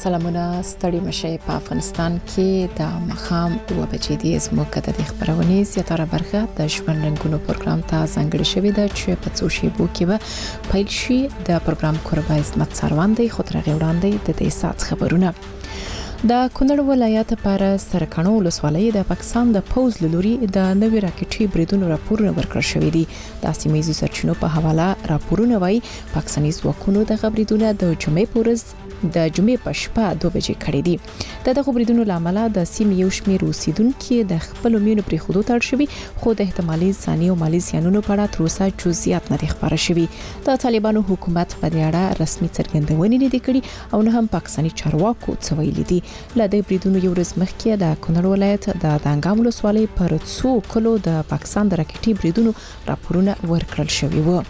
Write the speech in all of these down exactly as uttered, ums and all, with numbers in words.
سلامونه ستړي مشه په افغانستان کې د مخام دوه بجې د زموږ د خبرونې زیاتره برخه د ژوند رنگونو پروګرام ته ځانګړې شوې ده چې په څو شیبو کې به پیل شي. د پروګرام کوربه عظمت سروان دی خو تر هغه وړاندې د دې سات خبرونه. د کونړ ولایت پر سرکانو ولسوالۍ د پاکستان د پوز لوري د نوې راکټي بریدونو راپورونه ورکړل شوې دي. د سیمایي سرچینو په حواله راپورونه وايي پاکستاني ځواکونو د غبرګونونو د جمعې پورز د جمعې په شپه دوه بجې کړې دي. د دغه بریدونو لامل د سیمې یو شمېر اوسیدونکو د خپل مینو پرې خودو تړ شوی خو د احتمالي ځاني او مالي زیانونو په اړه تر اوسه جزئیات نه ښکاره شوی. د طالبانو حکومت په دې اړه رسمي څرګندونې نه دي کړې او نه هم پاکستاني چارواکو څه ویلي دي. له دې بریدونو یو ورځ مخکې د کونړ ولایت د دانګام ولسوالۍ پر څو کلو د پاکستان د راکټي بریدونو راپورونه ورکړل شوی و.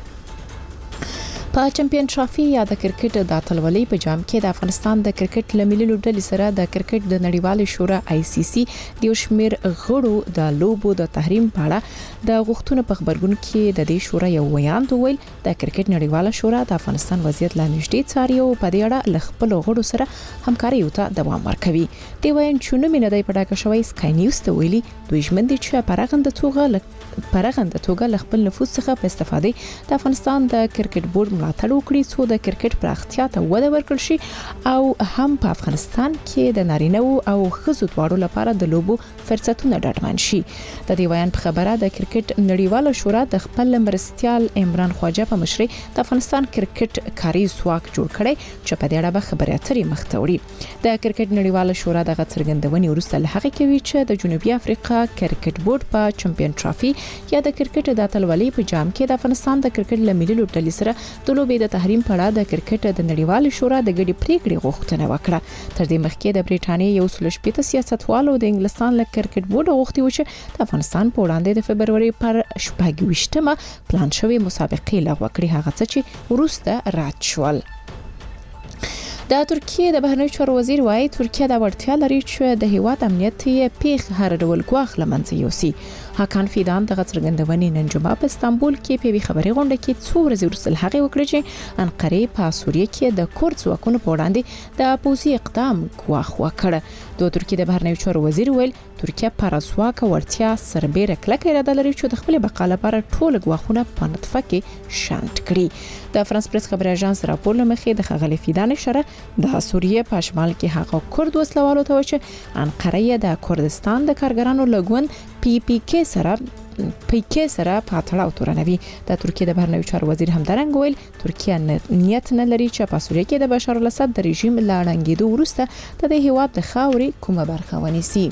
په چمپیون ټرافي یا د کرکټ د اتلولۍ په جام کې د افغانستان د کرکټ لملي لوبډلې سره د کرکټ د نړیوال شورا آی سی سی د یو شمېر غړو د لوبو د تحریم په اړه د غوښتنو په خبرګون کې د دې شورا یو ویان ویل د کرکټ نړیوال شورا د افغانستان وضعیت لا نږدې څاري او په دې اړه ل خپل غړو سره همکاري ته دوام ورکوي. دی ویان چې نو مینه د پټاکه شوی سکای نیوز ته ویلي دوی ژمن دي چې پرغند توګه پرغند توګه ل خپل نفوذ څخه په استفاده د افغانستان د کرکټ بورډ ملاتړ وکړي څو د کرکټ پراختیا ته وده ورکړل شي او هم په افغانستان کې د نارینه او ښځو دواړو لپاره د لوبو فرصتونه ډاډمن شي. د دې ویان په خبره د کرکټ نړیواله شورا د خپل مرستيال عمران خواجه په مشرۍ د افغانستان کرکټ کاري ځواک جوړ کړي چې په دې اړه به خبرې اترې مخته وړي. د کرکټ نړیواله شورا د څرګندونې وروسته له هغه کوي چې د جنوبي افریقا کرکټ بورډ په چمپیون ټرافي یا د کرکټ د اتلولۍ په جام کې د افغانستان د کرکټ لملي لوبډلې سره د لوبې د تحریم په اړه د کرکټ د نړیوال شورا د ګډي پریکړې غوښتنه وکړه. تر دې مخکې د بریټانیا یو سل شپږ سیاستوالو د انګلستان له کرکټ بورډ غوښتي و چې د افغانستان په وړاندې د فبرवरी پر شپږ ویشتمه پلان شوی مسابقې لغوه کړې هغه څه چې وروسته رد شول. د ترکیه د بهرنیو چارو وزیر وايي ترکیه د وړتیا لري چې د هیواد امنیت یې پیخ هر ډول ګواښ لمنځه یوسي. هاکان فیدان د څرګندونې نن جمعه په استانبول کې په خبري غونډه کې څو ورځې وروسته هغه وکړه چې انقره په سوریه کې د کورد ځواکونو په وړاندې د پوځي اقدام ګواښ وکړ. د ترکیه د بهرنیو چارو وزیر ویل ترکیه پر اسواکه وړتیا سربېره کلکه اراده لري چې د خپل بقا لپاره ټول ګواښونه په نطفه کې شانت کړي. د فرانس پریس خبري اژانس راپور لمخې د خغلی فیدان اشاره د سوریه په شمال کې هغه کورد وسلوالو ته چې انقره د کردستان د کارګرانو لګون پی پی کې سره پی کې سره په تړاو تورنوي. د ترکیه د بهرنیو چارو وزیر همدارنګ ویل ترکیه نیت نه لري چې په سوریه کې د بشار الاسد د رژیم لاړنګېدو وروسته د هیواد د خاورې کومه برخه ونیسي.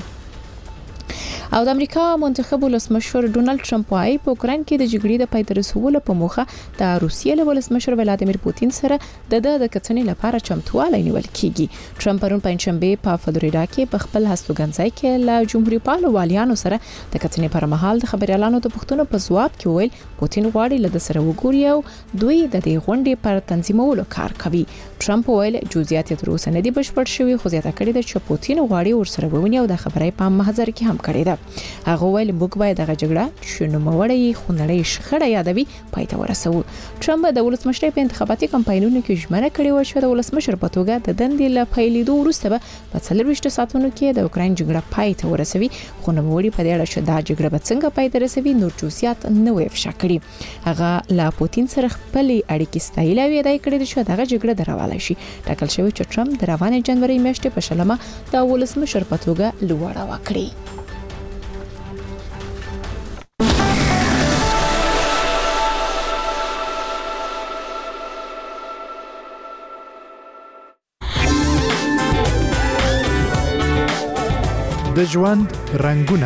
او د امریکا منتخب ولسمشر ډونالد ټرمپ وايي په اوکران کې د جګړې د پای ته رسولو په موخه د روسیې له ولسمشر ولادیمیر پوتین سره د د کتنې لپاره چمتووالی نیول کیږي. ټرمپ پرون پنځشنبه په فلوریدا کې په خپل هستوګنځای کې له جمهوریت پالو والیانو سره د کتنې پر مهال د خبريالانو د پوښتنو په ځواب کې ویل پوتین غواړي له سره وګوري او دوی د دې غونډې پر تنظیمولو کار کوي. ټرمپ ویل جزئیات تر اوسه نه دي بشپړ شوي خو زیاته کړې ده چې پوتین غواړي ورسره وونی او د خبرې په محضر کې هم کړی ده. هغه ویل موږ باید د جګړه چې نوموړی خونړی شخړه یادوي پای ته ورسوو. ټرمپ د ولسمشر په انتخاباتي کمپاینونو کې ژمنه کړې و چې د ولسمشر په توګه د دندې له پیلېدو وروسته به په څلورویشت ساعتونو کې د اوکرين جګړه پای ته ورسوي خو نوموړی په دې اړه چې دا جګړه به څنګه پای ته رسوي نور جزئیات نه وي افشا کړي. هغه لا پوتین سره خپل اړیکې ستایل او یادای کړی چې دغه جګړه دراواله شي. ټاکل شوی چې ټرمپ د روانې جنوري میاشتې په شلمه د ولسمشر په توګه لوړه وکړي. د ژوند رنگونه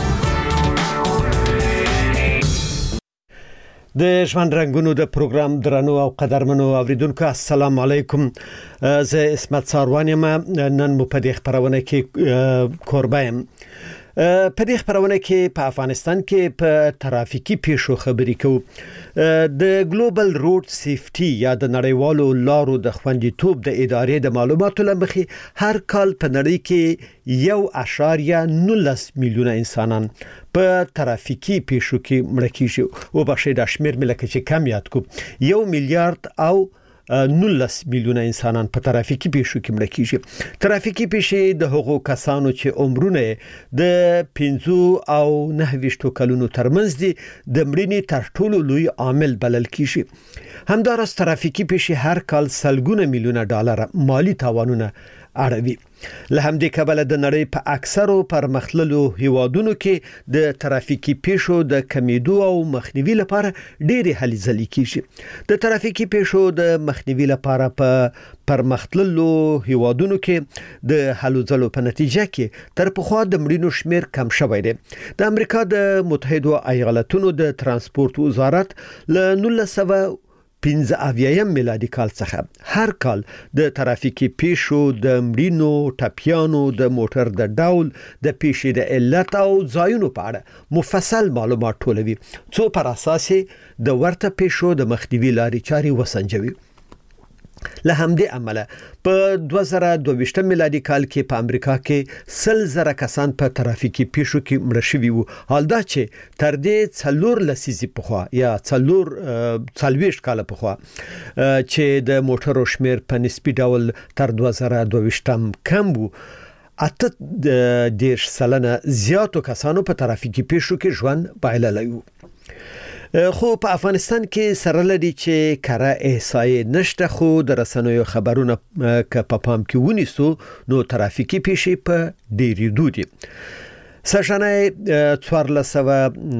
د ژوند رنگونو د پروګرام درنو او قدرمنو اوریدونکو السلام علیکم. زه اسمت سروان یم. نن مو په دې خبرونه کې کوربه یم. په دې خبرونه کې په افغانستان کې په ترافیکي پیښو خبرې کوو. د ګلوبل روډ سیفټي یا د نړیوالو لارو د خوندیتوب د ادارې د معلوماتو لمخې هر کال په نړۍ کې یو اشاریه نولس میلیونه انسانان په ترافیکي پیښو کې مړه کیږي او بخښي د شمیر ملکه چې کم یاد کو یو میلیارډ او نولس میلیونه انسانان په ترافیکي پیښو کې مړه کیږي. ترافیکي پیښې د هغو کسانو چې عمرونه د پنځه او نه ویشتو کلونو ترمنځ دي د مړینې تر ټولو لوی عامل بلل کیږي. همدارس ترافیکي پیښې هر کال سلګونه میلیونه ډالر مالی تاوانونه اړوي. له همدې کبله د نړۍ په اکثرو پرمختللو هیوادونو کې د ترافیکي پیښو د کمیدو او مخنیوي لپاره ډېری هلې ځلې کیږي. د ترافیکي پیښو د مخنیوي لپاره په پرمختللو هیوادونو کې د هلو ځلو په نتیجه کې تر پخوا د مړینو شمیر کم شوی دی. د امریکا د متحده ایالاتونو د ترانسپورت وزارت له نولس سوه پنځه اویایم میلادي کال څخه هر کال د ترافیکي پیښو د مړینو، ټپیانو، د موټر د ډول، د پیښې د علت او ځایونو په اړه مفصل معلومات ټولوي څو پر اساس د ورته پیښو د مخنیوي لارې چارې وسنجوي. له همدې عمله په دوه زره دوه ویشتم میلادي کال کې په امریکا کې سل زره کسان په ترافیکي پیښو کې مړه شوي وو. حال دا چې تر دې څلور لسیزې پخوا یا څلور څلوېښت کاله پخوا چې د موټرو شمیر په نسبي ډول تر دوه زره دوه ویشتم کم وو، اته دیرش سلنه زیاتو کسانو په ترافیکي پیښو کې ژوند بایللی وو. خو په افغانستان کې سره لري چې کره احصایې نشته، خو د رسنیو خبرونه ک په پام کې ونیسو نو ترافیکي پیښې په ډېرېدو دي. سږنی څوارلس سوه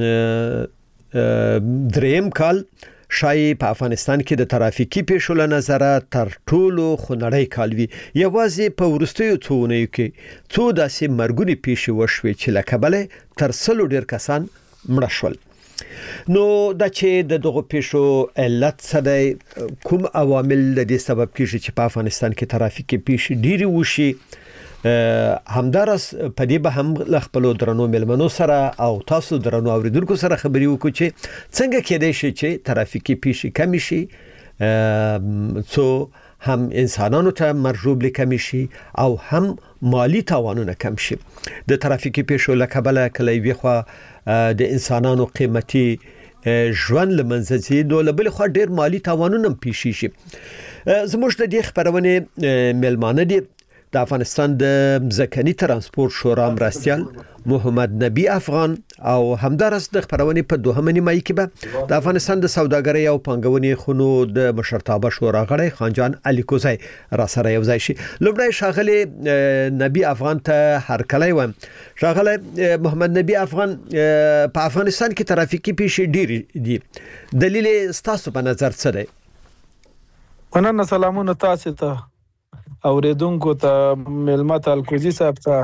دریم کال شایي په افغانستان کې د ترافیکي پیښو له نظره تر ټولو خونړی کال وي. یوازې په وروستیو څو اونیو کې څو داسې مرګونې پیښې وشوې چې له کبله تر سلو ډېر کسان مړه شول. نو دا چې د دغه پیښو علت څه دی، کوم عوامل د دې سبب کیږي چې په افغانستان کې ترافیکي پیښې ډېرې وشي، همدارس په دې به هم له خپلو درنو مېلمنو سره او تاسو درنو اوریدونکو سره خبرې وکړو چې څنګه کېدای شي چې ترافیکي پیښې کم شي څو هم انسانانو ته مرجوب کم شي او هم مالی تاوانونه کم شي. د ترافیکي پیښو له کبله کله وی خو د انسانانو قیمتي ژوند لمنځه ځي، نو له بل خوا ډېر مالی تاوانونه پیښ شي. زموږ د دې خبرونه ملمانه دي د افغانستان د ځمکني ترانسپورت شورا مرستیال محمد نبی افغان او همدارس د خبرونې په دوهمه نیمایي کې به د افغانستان د سوداګرۍ او پانګونې خونو د مشرتابه شورا غړی خانجان علي کوزی را سره یو ځای شي. لومړی ښاغلی نبی افغان ته هرکلی وایم. ښاغلی محمد نبی افغان، په افغانستان کې ترافیکي پیښې ډېرې دي، دلیل ستاسو په نظر څه دی؟ مننه. سلامونه تاسو ته اوریدونکو ته، ملمه ته، الکوزي صاحب ته.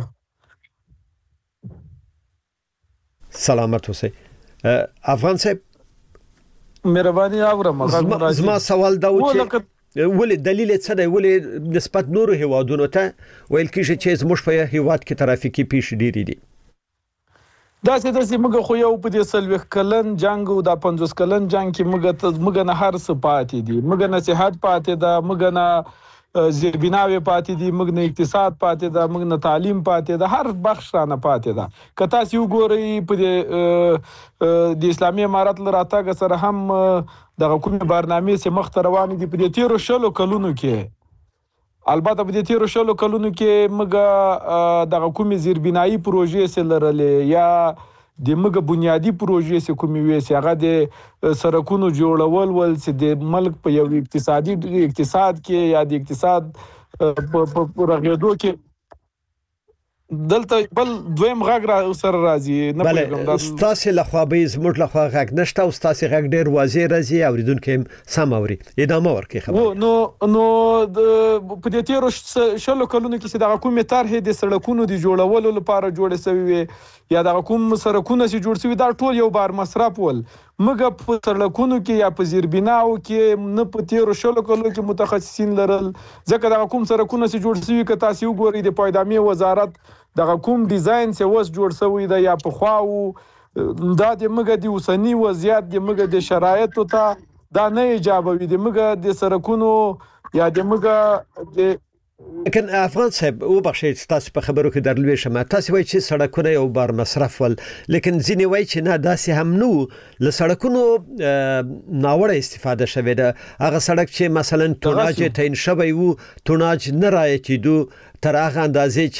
سلامت اوسئ. افغان صاحب مهرباني اورم. زما سوال دا و چې ولې دلیل څه دی، ولې نسبت نورو هیوادونو ته ویل کیږي چې زموږ په هیواد کې ترافیکي پیښې ډېرې دي؟ دا چې د سیمه خو یو په دې سلوخ کلن جنگ او د پنځوس کلن جنگ کې موږ موږ نه هر څه پاتې دي، موږ نه صحت پاتې ده، موږ نه زیربناوي پاتې دي، موږ نه اقتصاد پاتې ده، موږ نه تعلیم پاتې ده، هر بخش رانه پاتې ده. که تاسو وګورئ په د اسلامي امارت لراتګ سره هم د حکومت برنامه سي مخ ته روان دي په دې تیرو شلو کلونو کې. البته په دې تیرو شلو کلونو کې موږ د حکومت زیربنایي پروژې سره لرلې یا د موږ بنیادی پروژې سره کومې وې چې هغه د سړکونو جوړول ول چې د ملک په یو اقتصادي اقتصاد کې یا د اقتصاد په رغېدو کې دلته بل دویم غږ را سره راځي. نه بله ستاسو له خوا به زموږ له خوا غږ نشته او ستاسو غږ ډیر واضح راځي، اوریدونکو هم سم اوري. ادامه ورکړئ خبره. نو نو په دې تیرو شلو کلونو کې چې د حکومت طرحې د سړکونو د جوړولو لپاره جوړې شوې وي یا د حکومت سړکونه چې جوړ شوي دا ټول یو بار مصرف ول. موږ په سړکونو کې یا په زیربناو کې نه په تیرو شلو کلونو کې متخصصین لرل، ځکه د حکومت سړکونه چې جوړ شوي که تاسو وګورئ د پایدامي وزارت د حکومت ډیزاین چې وس جوړ شوی دی یا په خواو دا د موږ د اوسنی وضعیت د موږ د شرایطو ته دا نه ایجابوي. د موږ د سړکونو یا د موږ د لیکن افغان صاحب او بخښي تاسو په خبرو کې درلوي شمه تاسو وایي چې سړکونه یو بار مصرف ول لیکن ځینې وایي چې نه داسې هم نو ل سړکونو ناوړه استفاده شوې ده هغه سړک چې مثلا توناج تعین شوی وو توناج نه راځي تر هغه اندازې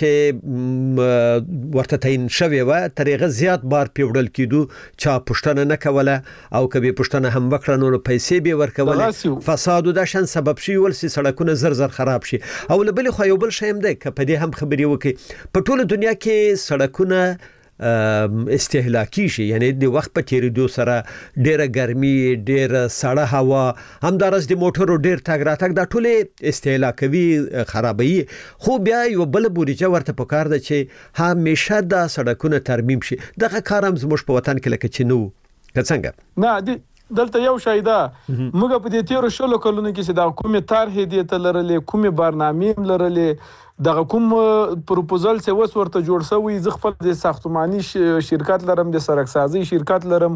چې ورته تعین شوی و تر هغه زیات بار پیوړل کیدو چا پښتنه نه کوله او کبي پښتنه هم وکړه نو پیسې به ورکول فساد د شان سبب شي ول سي سړکونه زر زر خراب شي او بل خو یو بل شیم ده ک په دې هم خبري وکي په ټوله دنیا کې سړکونه استهلاکي شي یعنی د وخت په تیریدو سره ډیره ګرمي ډیره سړه هوا همدارس د موټرو ډیر تګ راتګ د ټوله استهلاکوي خرابوي خو بیا یو بل بوريچه ورته پکار ده چې همیشه د سړکونو ترمیم شي دغه کارم زموږ په وطن کې لکه چې نو څنګه نه دلته یو شای ده موږ په دې تیر شلو کلونو کې چې د حکومت طرح دی ته لرلې کومه برنامه لرلې دغه کوم پروپوزل څه وس ورته جوړ شوی ز خپل د ساختماني شرکت لرم د سرکسازي شرکت لرم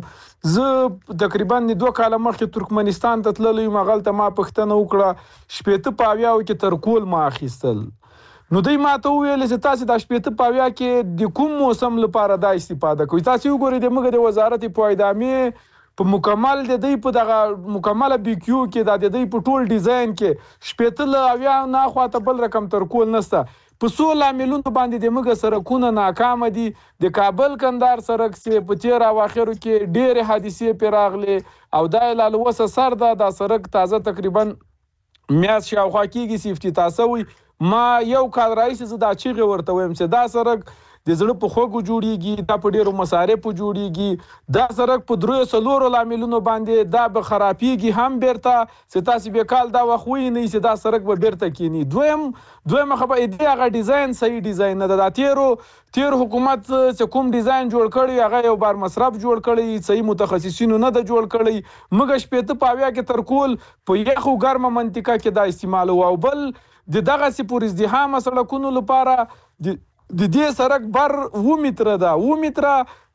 ز تقریبا دوه کاله مخکې ترکمنستان ته تللی مغلطه ما پښتنه وکړه شپېته پاویاو کې تر کول ما اخیستل نو دوی ماته ویل چې تاسو د شپېته پاویا کې د کوم موسم لپاره د استفاده کوئ تاسو وګورئ د موږ د وزارت پایدامي په مکمل د دې په دغه مکمله بي کیو کې د دې په ټول ډیزاین کې شپېته لا نه خواته بل رقم تر کول نسته په سول عاملونو باندې د موږ سرکونه ناکام دي د کابل کندهار سرک سي په تیر او اخرو کې ډېر حادثې پیراغلي او د لالوسه سر د سرک تازه تقریبا میاس شاوخوا کېږي سیفټي تاسو وي ما یو کال رئیس زدا چیغه ورته ويم چې دا سرک د زړه په خوګو جوړیږي دا په ډیرو مصارف جوړیږي دا سرک په درو سلورو لاملونو باندې دا به خرابيږي هم بیرته ستاسو به کال دا وخوي نه چې دا سرک به بیرته کینی دویم دویم خبره دې هغه ډیزاین صحیح ډیزاین نه دا تیرو تیر حکومت چې کوم ډیزاین جوړ کړی هغه یو بار مصرف جوړ کړی صحیح متخصصینو نه د جوړ کړی مګ شپېته پاویا کې تر کول په یخو ګرمه منطقه کې دا استعمال او بل د دغه سپور ازدحام سړکونو لپاره د دې سرک بر و متره دا و متره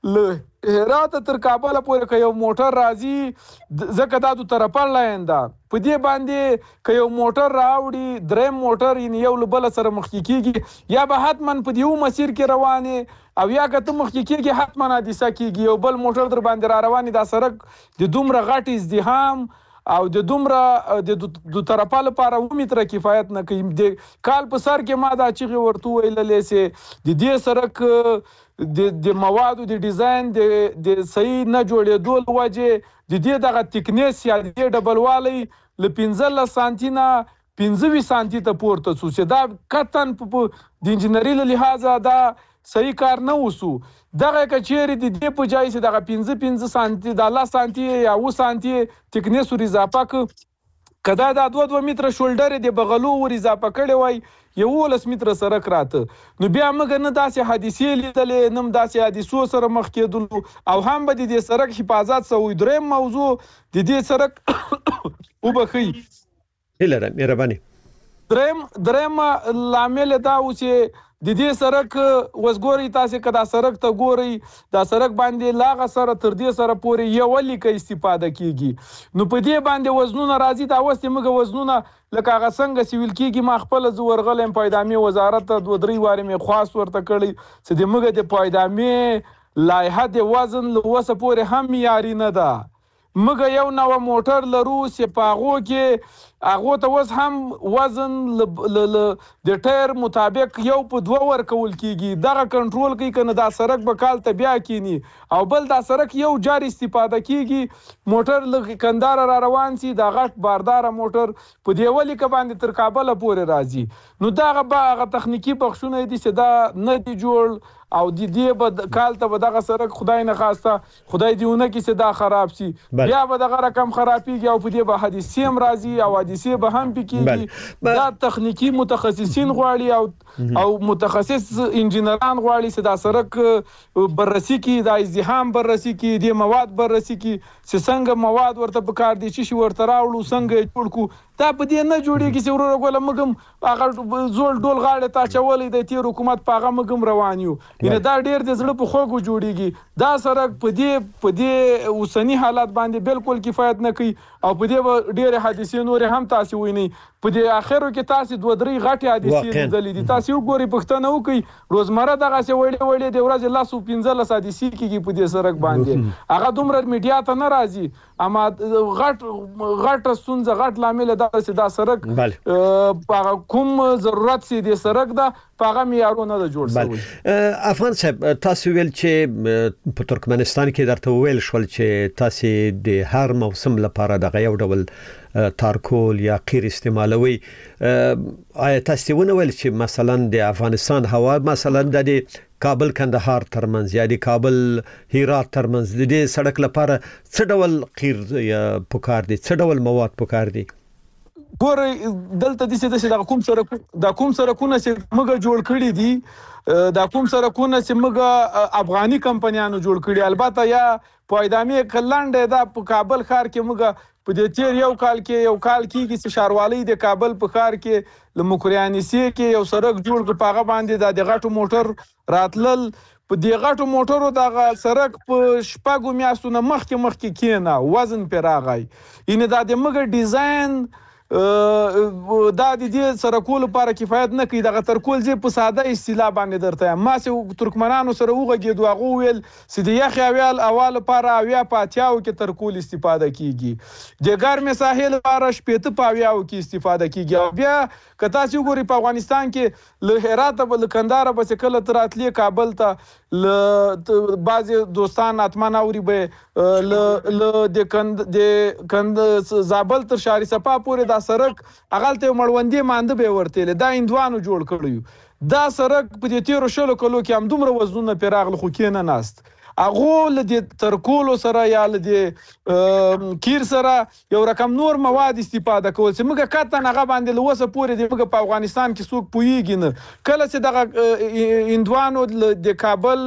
له هرات تر کابل پورې یو موټر راځي زکه دا د طرفه لیندا په دې باندې ک یو موټر راوړي درې موټر یو بل سره مخ کیږي یا به حتمن په دیو مسیر کې روانه او یا که ته مخ کیږي حتمن حادثه کیږي یو بل موټر در باندې را رواني دا سرک د دومره غټ ازدحام او د دومره د د طرفه لپاره و متره کفایت نه کوي د کال په سر کې ما دا چیغه ورته ویللې سي د دې سرک د د موادو د ډیزاین د د صحیح نه جوړېدو لوجه د دې دغه تکنیس یا د ډبل والی ل پنځه سانتي نه پنځه سانتي ته پورته سو چې دا کتن په د انجنیری له لحاظه دا صحیح کار نه وسو دغه کچېری د دې په ځای چې دغه پنځه پنځه سانتي د الله سانتي یا و سانتي تکنیس ور اضافه ک کدا دا دوه دوه متره شولډر د بغلو ور اضافه کړي وای یو لس متره سره کراته نو بیا موږ نه داسې حادثې لیدلې نم داسې حادثو سره مخ کېدل او هم به د سرک حفاظت سوې دریم موضوع د دې سرک وبخي هلره مهرباني دریم دریم لامل دا و چې د دې سرک وسګوري تاسو کدا سرک ته ګوري دا سرک باندې لاغه سره تر دې سره پوري یو لیکه استفاده کیږي نو په دې باندې وزنونه راځي دا وسته موږ وزنونه لکه هغه څنګه سیویل کیږي ما خپل زورغلم پایدامي وزارت ته دوه درې واره می خاص ورته کړی چې د موږ د پایدامي لایحه د وزن لوسه پوري هم معیاري نه ده موږ یو نو موټر لرو چې پاغو کې هغه ته وس هم وزن د ټایر مطابق یو په دوه ور کول کیږي دغه کنټرول کوي کنه دا سرک به کال ته بیا کینی او بل دا سرک یو جاری استفاده کیږي موټر ل کندهار را روان سي دا غټ باردار موټر په دیولې ک باندې تر کابل پورې راځي نو دا هغه تخنیکی بخښونه دي چې دا نه دي جوړ او د دې به کال ته به دغه سرک خدای نه خواسته خدای دیونه کې چې دا خراب شي بیا به دغه رقم خرابېږي او په دې به حادثې هم راځي او حادثې به هم پکېږي دا تخنیکی متخصصین غواړي او او متخصص انجینران غواړي چې دا سرک بررسي کې دا ازدحام بررسي کې د مواد بررسي کې چې څنګه مواد ورته په کار دي چې ورته راوړو څنګه جوړ کو دا په دې نه جوړیږي چې ورور غوله مګم هغه زول ډول غاړه تا چولې د تیر حکومت پاغه مګم روان یو ان دا ډیر د زړه په خوګو جوړیږي دا سړک په دې په دې اوسنی حالات باندې بالکل کفایت نه کوي او په دې ډیر حادثې نور هم تاسو ویني په دې اخرو کې تاسو دوه درې غټي حادثې لیدلې دي تاسو وګورئ پښتنه وکي روزمره دغه څه وړي وړي د ورځې لاس او پنځه حادثې کیږي په دې سړک باندې هغه دومره میډیا ته نه راځي اما غټ غټ سونځه غټ لامل دا چې دا سړک کوم ضرورت سي د سړک دا پاغه معیارونه د جوړ شوی افغان صاحب تاسو ویل چې په ترکمنستان کې درته ویل شول چې تاسو د هر موسم لپاره د یو ډول تارکول یا قیر استعمالوي آیا تاسو ونه ویل چې مثلا د افغانستان هوا مثلا د کابل کندهار ترمنځ یا د کابل هرات ترمنځ د دې سړک لپاره څه ډول قیر یا پکار دي څه ډول مواد پکار دي ګورئ دلته د څه د کوم سره د کوم سرکونه چې موږ جوړ کړی دي د کوم سرکونه چې موږ افغاني کمپنیانو جوړ کړی البته یا پایدامي کلانډه د کابل ښار کې موږ په دې تیر یو کال کې یو کال کېږي چې ښاروالۍ د کابل په ښار کې لمکریانسی کې یو سړک جوړ کړ پاغه باندې د غټو موټر راتلل په دې غټو موټرو د سړک په شپږو میاشتو نه مخکې مخکې کېنا وزن پر راغی ان دا د موږ ډیزاین دا د دې سرکول لپاره کفایت نه کوي دغه ترکول زی په ساده اصطلاح باندې درته ما سه ترکمنانو سره وغږیدو هغه ویل چې د یخ اویل اول لپاره اویا پاتیاو کې ترکول استفاده کیږي د ګرمه ساحل لپاره شپته پاویاو کې استفاده کیږي بیا کتا چې ګوري په افغانستان کې له هرات په کندهار په کله تراتلی کابل ته ل بعض دوستان اتمن اوري به ل د کند د کند زابل تر شهر صفا پورې دا سړک اغلته مړوندې مانده به ورته دا اندوانو جوړ کړیو دا سړک په دې تیر شلو کلو کې هم دومره وزنونه پیراغله خو کې نه ناست اغه ل دې ترکولو سره یا ل دې کیر سره یو رقم نور مواد استفاده کول چې موږ کاته نه باندې لوسه پورې د موږ په افغانستان کې څوک پویږي نه کله چې دغه اندوانو د کابل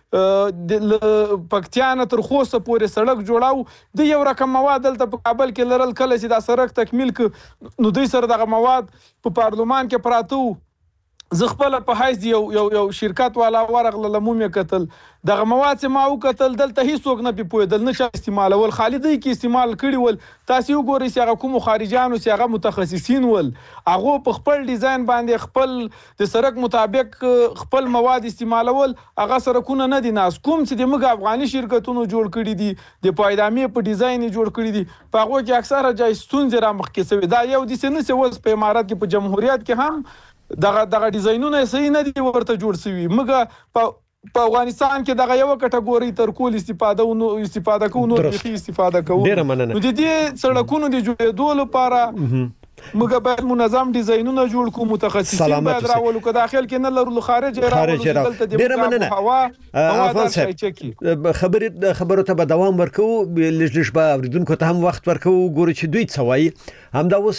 د پکتیان تر خوسه پورې سړک جوړاو د یو رقم مواد دلته په کابل کې لرل کله چې دا سړک تکمیل ک نو دوی سره دغه مواد په پارلمان کې پراتو زه خپل په حیث یو یو یو شرکت والا ورغله لمومه قتل دغه مواد چې ما او قتل دلته هیڅ وګ نه پیپویدل نشه استعمالول خالدی کې استعمال کړي ول تاسو وګورئ چې هغه کوم خارجانو چې هغه متخصصین ول هغه په خپل ډیزاین باندې خپل د سرک مطابق خپل مواد استعمالول هغه سرکونه نه دي ناس کوم چې د موږ افغاني شرکتونو جوړ کړي دي د پایدامي په ډیزاین جوړ کړي دي په هغه کې اکثره جای ستونزې را مخ کې سوي دا یو د سنې څه وس په امارات کې په جمهوریت کې هم دغه دغه ډیزاینونه صحیح نه دي ورته جوړ شوي موږ په په افغانستان کې دغه یو کټګوري ترکول استفاده او استفاده کوو نو د استفاده کوو نو د دې سړکونو د جوړېدو لپاره موږ باید منظم ډیزاینونه جوړ کوو متخصصین باید راولو که داخل کې نه لرو خارج راولو دلته د هوا افغان صاحب خبرې خبرو ته به دوام ورکو لږ لږ به اوریدونکو ته هم وخت ورکو ګورو چې دوی څه وایي همدا اوس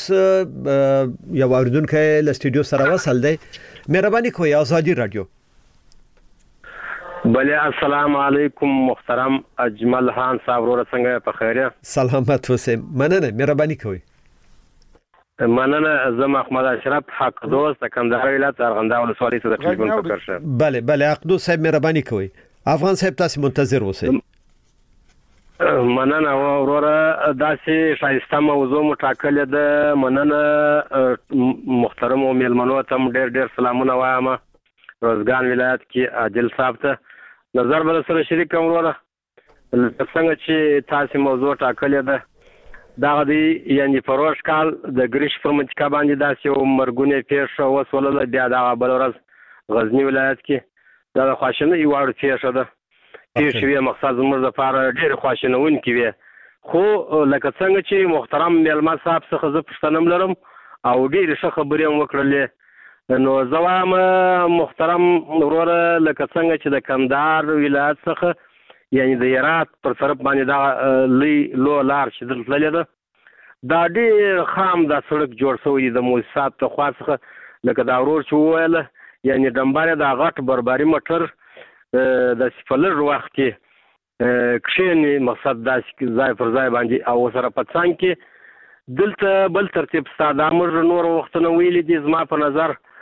یو اوریدونکی له سټوډیو سره وصل دی مهرباني کوئ آزادی رادیو بله السلام علیکم محترم اجمل خان صاحب ورو څنګه په خیره سلامت اوسئ مننه مهرباني کوئ مننه زم احمد اشرف حق دوست کندهار ولایت ارغنداو ولسوالۍ څخه تلیفون وکړ شه بله بله حق دوست صاحب مهرباني کوئ افغان صاحب تاسو منتظر اوسئ مننه وروره داسې شایسته موضوع مټاکل ده مننه محترم او میلمنو ته ډېر ډېر سلامونه وایم روزګان ولایت کې عادل صاحب ته نظر بل سره شریک کوم وروره څنګه چې تاسو موضوع ټاکل ده دا غدي یعنی فروش کال د ګریش پر منطقه باندې داسې یو مرګونه پیښه وسوله بیا دا بل ورځ غزنی ولایت کې دا خواشنه یو اړ پیښه ده پیښه وی مقصد زموږ لپاره ډېر خواشنون کې وي خو لکه څنګه چې محترم میلمه صاحب څخه زه پښتنم لرم او ډېر ښه خبرې هم وکړلې نو زوام محترم وروره لکه څنګه چې د کندهار ولایت څخه یعنی د هرات پر طرف باندې دا لوی لو لار چې دلته تللې ده دا ډېر خام دا سړک جوړ شوی د موسسات ته خوا څخه لکه دا ورور چې وویل یعنی ډمباره دا غټ بربري موټر د سفلر وخت کې کښینې مقصد داسې ځای پر ځای باندې او سره په څنګ کې دلته بل ترتیب ستا دا موږ نور وختونه ویلي دي زما په نظر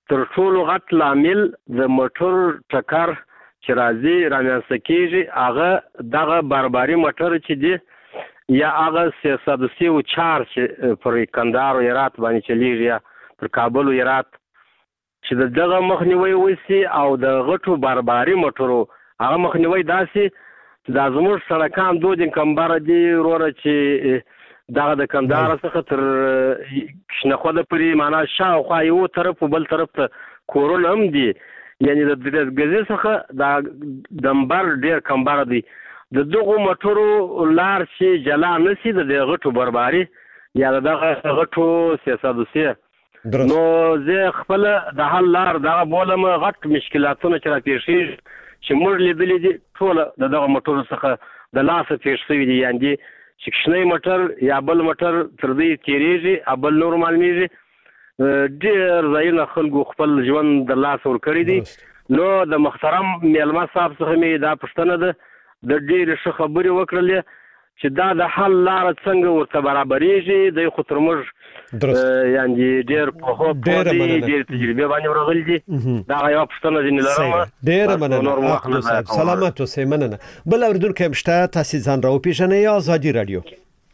تر ټولو غټ لامل د موټر ټکر چې راځي رامنځته کېږي هغه دغه بارباري موټر چې دی یا هغه سیاسي او چار چې پر کندهار او هرات باندې چلیږي یا پر کابل او هرات چې دغه مخنیوي وسی او د غټو بارباري موټرو هغه مخنیوي داسې دا زموږ سړکان دوه دین کمبر دي وروره چې دغه د کندهار څخه تر شنخوده پورې معنا شاوخوا یو طرف او بل طرف ته کورونه هم دي یعنی د غزې څخه د دمبر ډیر کمبر دي د دغه موټرو لار چې جلا نسی د غټو برباري یا دغه غټو سیاسي نو زه خپل د حل لار دغه بولم غټ مشکلاتونه چې راپېښېږي چې موږ لیدلې دي ټول دغه موټرو څخه د لاسه پېښ شوي دي یعنی چې کښنی موټر یا بل موټر تر دې تېرېږي بل نور معلومېږي ډېر ځایونه خلکو خپل ژوند د لاسه ورکړی دي نو د محترم میلمه صاحب څخه مې دا پوښتنه ده د ډېرې ښه خبرې وکړلې چې دا د حل لاره څنګه ورته برابرېږي دی خو تر موږ یعنې ډېر پوهه پوه دي ډېرې تجربې باندې ورغلي دي دغه یوه پوښتنه ځینې لرم ډېره مننه عقلو صاحب سلامت اوسئ مننه بل اورېدونکی هم شته تاسې ځان راوپېژنئ ازادي راډیو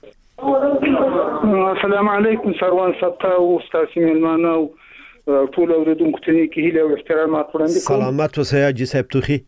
السلام علیکم سروان صاحب ته او ستاسې مېلمانه او ټول اورېدونکو ته نیکې هیلې او احترامات وړاندې کوم سلامت اوسئ حاجي صاحب توخي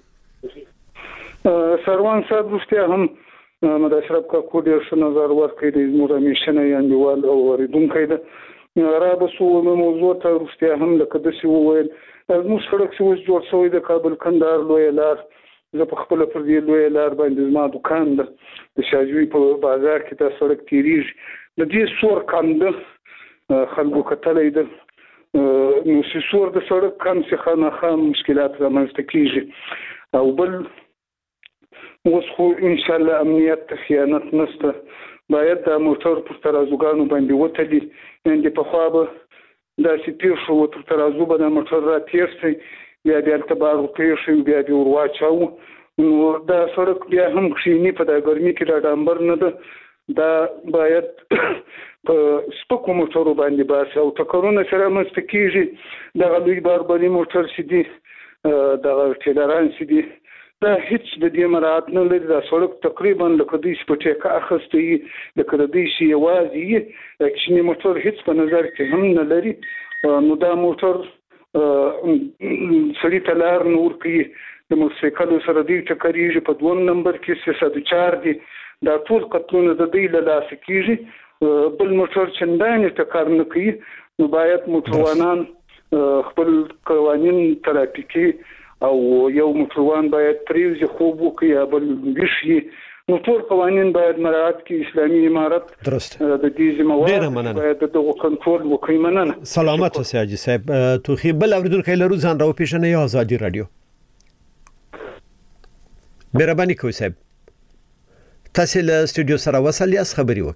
سروان صاحب رښتیا هم مد اشرف کاکو ډېر ښه نظر ورکړی دی زموږ همیشنی انډیوال او اورېدونکی ده را به سو موضوع ته رښتیا هم لکه داسې وویل زموږ سړک چې اوس جوړ شوی د کابل کندهار لویه لار زه په خپله پر دې لویه لار باندې زما دوکان ده د شاجوي په بازار کې دا سړک تېرېږي د دې سور کانده خلکو کتلی ده نو چې سور د سړک کم چې خامخا مشکلات رامنځته کېږي او بل اوس خو انشاءالله امنیت ته خیانت نشته باید دا موټر پر ترازوګانو باندې وتلي یعنې پخوا به داسې تېر شو تر ترازو به دا موټر را تېر شي بیا بیا هلته بار وپېښوي بیا بیا ور واچوو نو دا سړک بیا هم کښېني په دا ګرمي کې دا ډامبر نه ده دا باید په سپکو موټرو باندې باسي او ټکرونه چې رامنځته کېږي دغه لوی باربري موټر چې دي دغه ټیلران چې دي دا هیڅ د دې مراعات نه لري دا سړک تقریبا لکه دوی په ټیکه اخیستی وي لکه د دوی چې یوازې یي کښنی موټر هیڅ په نظر کې هم نه لري نو دا موټر سړي ته لار نه ورکوي د موټرسایکلو سره دوی ټکرېږي په دویم نمبر کې سه سوه چار دي دا ټول قتلونه د دوی له لاسه کېږي بل موټر چندانې ټکر نه کوي نو باید موټروانان خپل قوانین ترافیکي او یو موټروان باید پریوزي خوب وکړي یا بل ویښ وي نو ټول قوانین باید مراعات کړي اسلامي امارت د دې ذمهوار باید دغه کنټرول وکړي مننه سلامت اوسئ حاجي صاحب توخي بل اورېدونکی لرو ځان راوپېژنئ ازادي راډیو مهرباني کوئ صاحب تاسې له سټوډیو سره وصل یاست خبرې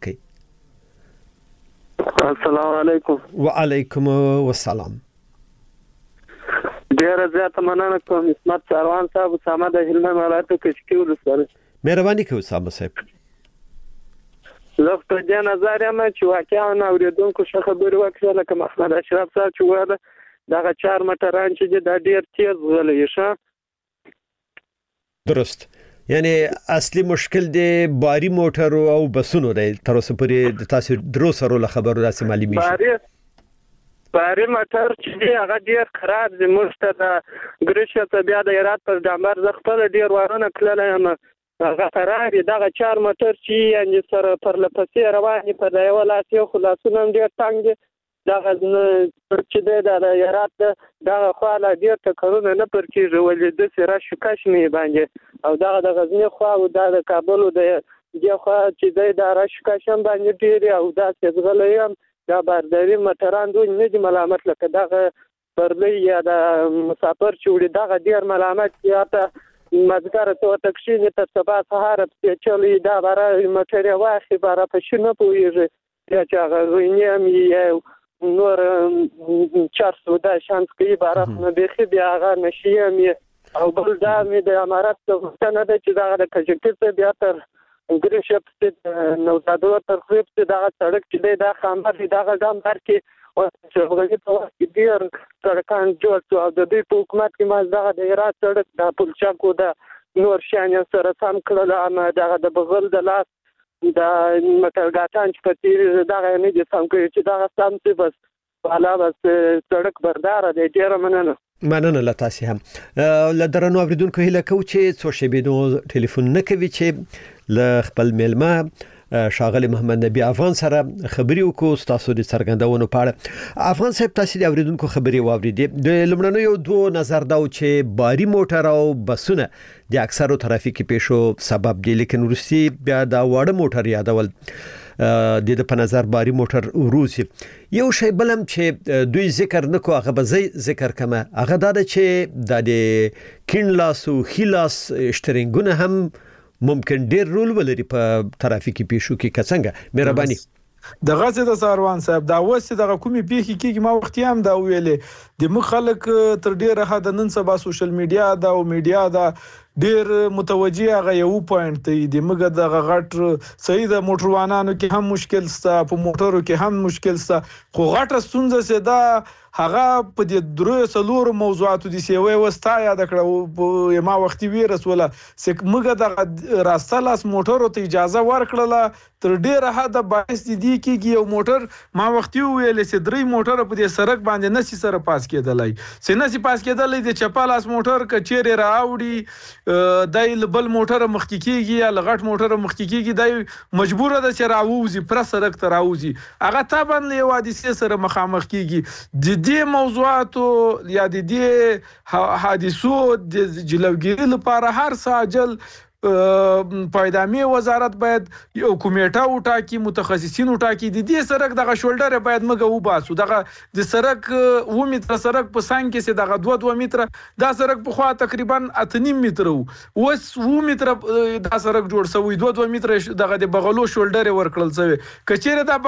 وکړئ السلام علیکم وعلیکم السلام ډیره زیاته مننه کوم اسمت سروان صاحب اسامه د هلمند ولایت کشکي ولسوالۍ مهرباني کوئ اسامه صاحب زه په دې نظر یم چې واقعا اورېدونکو ښه خبرې وکړې لکه محمد اشرف صاحب چې ویله دغه چار موټران چې دي دا ډېر تیز غلی ښه درست یعنی اصلي مشکل دی باري موټر او بسونو دی تر اوسه پورې د تاسو درو سره له خبرو داسې معلومیږي باري موټر چې دی هغه ډېر خراب دی موږ ته د ګرشیا ته بیا د هرات پر ډامبر زه خپله ډېر وارونه کړلی یم هغه خراب دی دغه چار موټر چې یعنې سره پرله پسې روان دي په د یوه لاس یو خو لاسونه هم ډېر تنګ دي دغه چې دی د هرات د دغه خوا لا ډېر ټکرونه نه پر کېږي ولې داسې رش و کش مې باندې او دغه د غزني خوا او دا د کابل د دې خوا چې دی دا رش و کش هم باندې ډېر او داسې ځغلی یم دا بارداري موټران دوی نه دي ملامت لکه دغه پرلی یا د مسافر چې وړي دغه ډېر ملامت یا ته مازدیګر ته ورته کښېني تر سبا سهاره پسې چلی دا باره موټر یې واخلي باره په شي نه پوهېږي یا چې هغه روینې هم یې نور چرس و دا شانس کوي باره خو نه بیخي بیا هغه نشي هم یې او بل دا مې د امارت څه غوښتنه ده چې دغه د کجکي څه بیا تر ګرشیا پسې نوزادو تر خوی پسې دغه سړک چې دی دا خامبر دی دغه ډامبر کې چې غږی په وخت کې ډېر سړکان جوړ شو او د دوی په حکومت کې ما دغه د هرات سړک د پلچکو د نور شیان سره سم کړل اما دغه د بغل د لاس د مټرګاتان چې په تیر دغه نه دي سم کړی چې دغه سم څه بس والا بس سړک بردار دی ډیر مننه مننه له تاسو هم له درنو اوریدونکو هیله کوم چې څو شی بيدو ټلیفون نه کوي چې له خپل میلمه شاغلی محمد نبی افغان سره خبري وکړو تاسو د څرګندونو په اړه افغان صاحب تاسو د اوریدونکو خبري واوریدې د لمړنو یو دوه نظر داو چې باری موټر او بسونه د اکثرو ترافیکي پیښو سبب دي لیکن ورسي بیا دا وړه موټر یادول د دې په نظر باری موټر وروسي یو شی بلم چې دوی ذکر نکو هغه به زی ذکر کمه هغه دا چې د کینلاس او خلاص شترنګونه هم ممکن ډیر رول ولري په ترافیکي پیښو کې کڅنګه مهرباني د غزه د ساروان صاحب دا وسه د کومي پیخي کې ما وخت هم دا ویلې د مخ خلک تر ډیره حد نن سبا سوشل میډیا دا او میډیا دا ډیر متوجي هغه یو پوینټ دی د مګه د غټ صحیح د موټروانانو کې هم مشکل ستا په موټرو کې هم مشکل ستا خو غټه ستونزه سي دا هغه په دې درو سلور موضوعاتو دي سیوي وستا یاد کړو ما وختي وی رسوله سک مګه د راسته لاس موټرو ته اجازه ورکړله تر ډیره حد باعث دي کې یو موټر ما وختي ویل سي درې موټر په دې سړک باندې نسی سره پاس کېدلای سینسی پاس کېدلای د چپالاس موټر کچېره راوړي دای بل موټر مخکیکيږي یا لغټ موټر مخکیکيږي دای مجبور ده چې راووزي پر سړک ته راووزي هغه تابن له حادثه سره مخامخ کیږي د دې موضوعاتو یا د دې حادثو د جلوګیری لپاره هر ساجل پایدامي وزارت باید یو کمیټه وټاکي متخصصین وټاکي د دې سړک دغه شولډر باید مګه وباسو دغه د سړک و متر سړک په سان کې سي دغه دوه دوه متر دا سړک په خوا تقریبا اته نیم متر وس و متر دا سړک جوړ شوی دوه دوه متر دغه د بغلو شولډر ورکړل شوی کچېره دا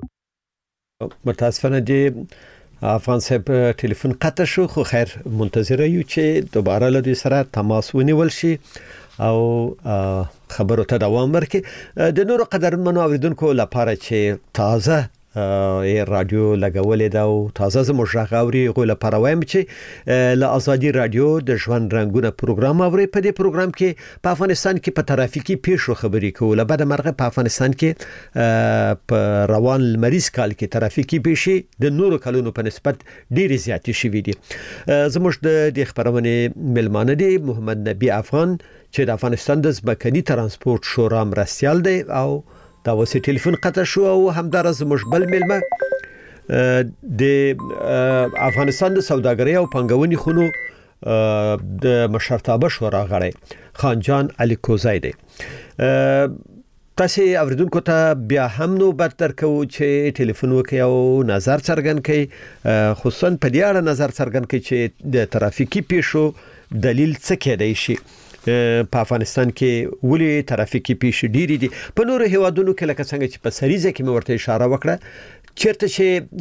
بغ متاسفانه دي افغان صاحب ټلیفون قطع شو خو خیر منتظر یو چې دوباره له دې سره تماس ونیول شي او خبرو ته دوام ورکړي د نورو قدرمنو اوریدونکو لپاره چې تازه ای رادیو لګولې دا او تازه زموږ راغوري غو لپاره وایم چې له ازادي رادیو د ژوند رنگونه پروګرام اوري په دې پروګرام کې په افغانستان کې په ترافیکي پیښو خبري کوله بعد مرغه په افغانستان کې په روان مریض کال کې ترافیکي پیښې د نورو کلونو په نسبت ډېر زیات شوي دي زموږ د خبرونه ملمانه دي محمد نبی افغان چې د افغانستان د ځمکني ترانسپورت شورا مرستيال دی او دا وسه ټلیفون قطع شو او همدار زموږ بل ملمه د افغانستان د سوداګرۍ او پنګونې خونو د مشرتابه شورا غړی خان جان علي کوزای دی تاسو اوریدونکو ته بیا هم نو بدتر کو چې ټلیفون وکي او نظر څرګند کړي خصوصا په دې اړه نظر څرګند کړي چې د ترافیکي پیښو دلیل څه کېدای شي په افغانستان کې ولې ترافیکي پیښې ډېری دي په نورو هیوادونو کې لکه څنګه چې په سریزه کې مې ورته اشاره وکړه چیرته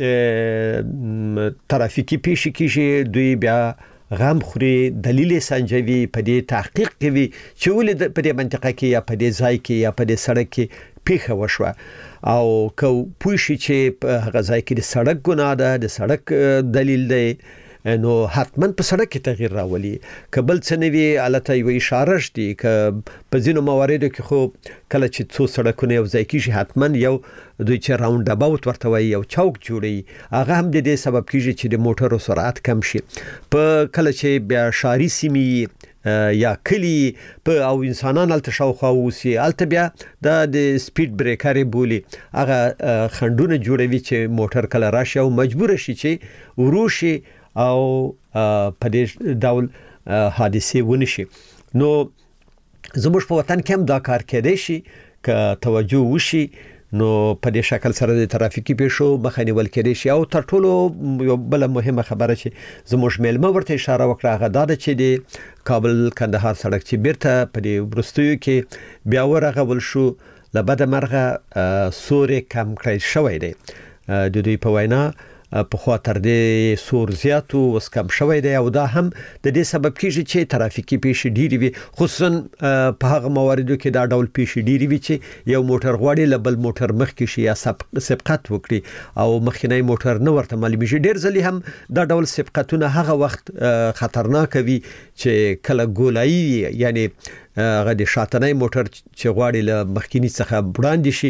چې ترافیکي پیښې کېږي دوی بیا غم خوري دلیل سنجوي په دې تحقیق کوي چې ولې په دې منطقه کې یا په دې ځای کې یا په دې سړک کې پیښه وشوه او کو پوښي چې په هغه ځای کې د سړک ګناه ده د سړک دلیل دی نو حتمن په سړک کې تغییر راولي کبل څنوي الته یو اشاره شتي ک په ځینو مواردو کې خو کله چې څو سړکونه یو ځای کې حتمن یو دوی چې راوند اباوت ورته وي یو چوک جوړي هغه هم د دې سبب کیږي چې د موټرو سرعت کم شي په کله چې بیا شاري سیمې یا کلی په او انسانان الته شاوخوا وسی الته بیا د سپیډ بریکر بولی هغه خندونه جوړوي چې موټر کله راشي او مجبور شي چې وروشي او په دې ډول حادثه ونشي نو زموږ په وطن کې هم دا کار کېدای شي ک توجه وشي نو په دې شکل سره د ترافیکي پیښو مخنیول کېدای شي او تر ټولو یو بل مهمه خبره چې زموږ ملمه ورته اشاره وکړه هغه دا چې د کابل کندهار سړک چې بیرته په دې ورستیو کې بیا ورغول شو لبد مرغه سورې کم کړی شوی دی د دوی په وینا په خوا تر دې سور زیاتو وس کم شوی دی او دا هم د دې سبب کیږي چې ترافیکي پیښې ډېری وي، خصوصا په هغه مواردو کې دا ډول پیښې ډېری وي چې یو موټر غواړي له بل موټر مخکې شي یا سبقت وکړي او مخکینی موټر نه ورته معلومیږي. ډېر ځلې هم دا ډول سبقتونه هغه وخت خطرناک وي چې کله ګولایي یعنی هغه د شاتنی موټر چې غواړي له مخکینی څخه وړاندې شي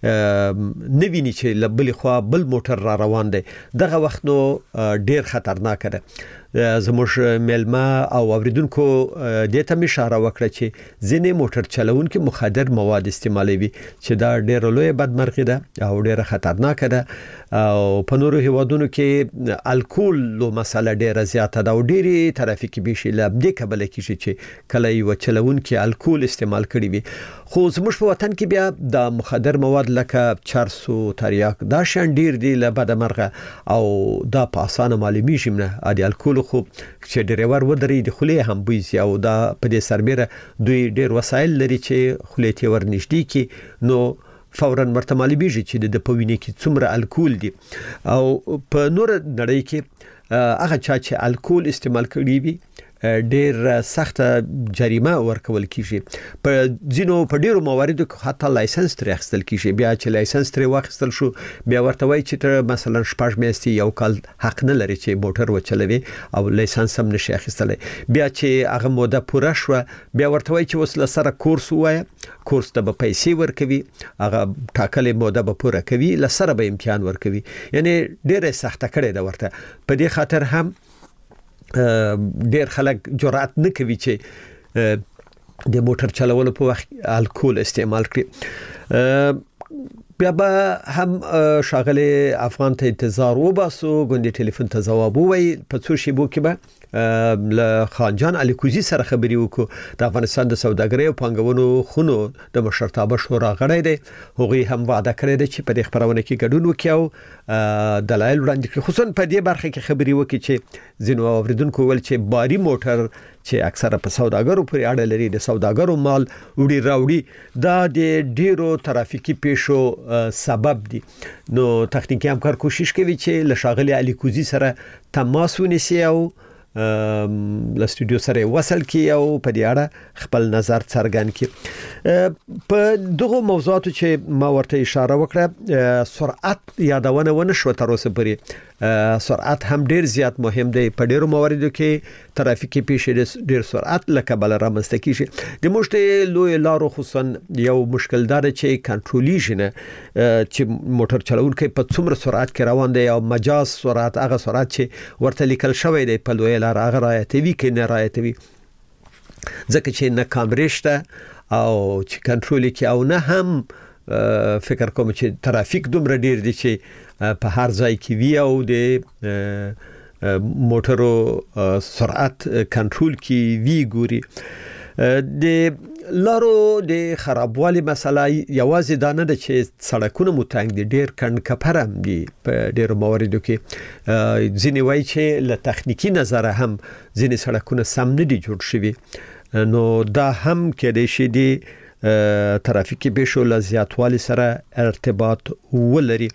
نه ویني چې له بل خوا بل موټر را روان دی، دغه وخت نو ډیر خطرناک ده. زموږ ملما او اوریدونکو د ته اشاره وکړه چې ځینې موټر چلونکي مخدر مواد استعمالوي چې دا ډیر لوی بدمرغي ده او ډیر خطرناک ده. او په نورو هیوادونو کې الکول لو مسله ډیره زیاته ده او ډیری ترافیکي پیښې له دې کبله کیږي چې کله یو چلونکي الکول استعمال کړي وي. خو زموږ په وطن کې بیا د مخدر مواد لکه چرسو، تریاک دا شان ډیر دی له بدمرغه او دا په اسانه معلومیږي نه د الکول خو چې ډریور ودرې د خولې هم بوزي او دا په دې سربېره دوی ډیر وسایل لري چې خولې ته ورنږدې کی نو فورا ورته معلومیږي چې د پوینې کې څومره الکول دي. او په نور نړۍ کې هغه چا چې الکول استعمال کړي وي ډیر سخت جریمه ورکول کیږي. په ځینو په ډیرو مواردو کې حتی لایسنس ترې اخیستل کیږي. بیا چې لایسنس ترې واخیستل شو بیا ورته وایي چې ته مثلا شپږ میاشتې یو کال حق نه لري چې موټر وچلوي او لایسنس هم نشي اخیستلی. بیا چې هغه موده پوره شو بیا ورته وایي چې وسله سره کورس وایي، کورس ته به پیسې ورکوي، هغه ټاکلې موده به پوره کوي، لسره به امتحان ورکوي. یعنی ډیره سخته کړې ده ورته. په دې خاطر هم ډیر خلک جرأت نه کوي چې د موټر چلولو په وخت الکول استعمال کړي. بیا به هم شاغله افغان ته انتظار وباسو، غونډې ټلیفون ته ځواب ووي. په څو شیبو کې به له خانجان الیکوزي سره خبري وکړو. د افغانستان د سوداګرۍ او پانګونو خونو د مشرتابه شورا غړی دی. هغوی هم وعده کړې ده چې په دې خبرونه کې ګډون وکړي او دلایل وړاندې کړي. خصوصا په دې برخه کې خبري وکړي چې ځینو اوریدونکو ول چې باری موټر چې اکثره په سوداګرو پورې اړه لري، د سوداګرو مال وړي راوړي، دا د ډیرو ترافیکي پیښو سبب دي. نو تخنیکی همکار کوشش کوي چې له شاغلي الیکوزي سره تماس ونیسي او له سټوډیو سره وصل کی او په دې اړه خپل نظر څرګند کی. په دغه موضوعاتو چې ما ورته اشاره وکړه، سرعت یادونه ونه شو تر اوسه پورې. سرعت هم ډیر زیات مهم دی. په ډیرو مواردو کې ترافیکي پیښې ډیر سرعت لکه بل رامنځته کیږي. د موږ لوی لارو خصوصا یو مشکل دار چې کنټرولیږي نه چې موټر چلونکي په څومره سرعت کې روان دی او مجاز سرعت هغه سرعت چې ورته لیکل شوی دی په لوی لار هغه رعایتوي کې نه رعایتوي، ځکه چې نه کامرې شته او چې کنټرول کې او نه هم فکر کوم چې ترافیک دومره ډیر دی چې په هر ځای کې وی او د موټرو سرعت کنټرول کې وی ګوري. د لارو د خرابوالي مسله یوازې دا نه ده چې سړکونه مو تنګ دي، ډیر کڼ کپر هم دي په ډیرو مواردو کې. ځینې وایي چې له تخنیکی نظره هم ځینې سړکونه سم نه دي جوړ شوي. نو دا هم کېدای شي د ترافیکي پیښو له زیاتوالي سره ارتباط ولري.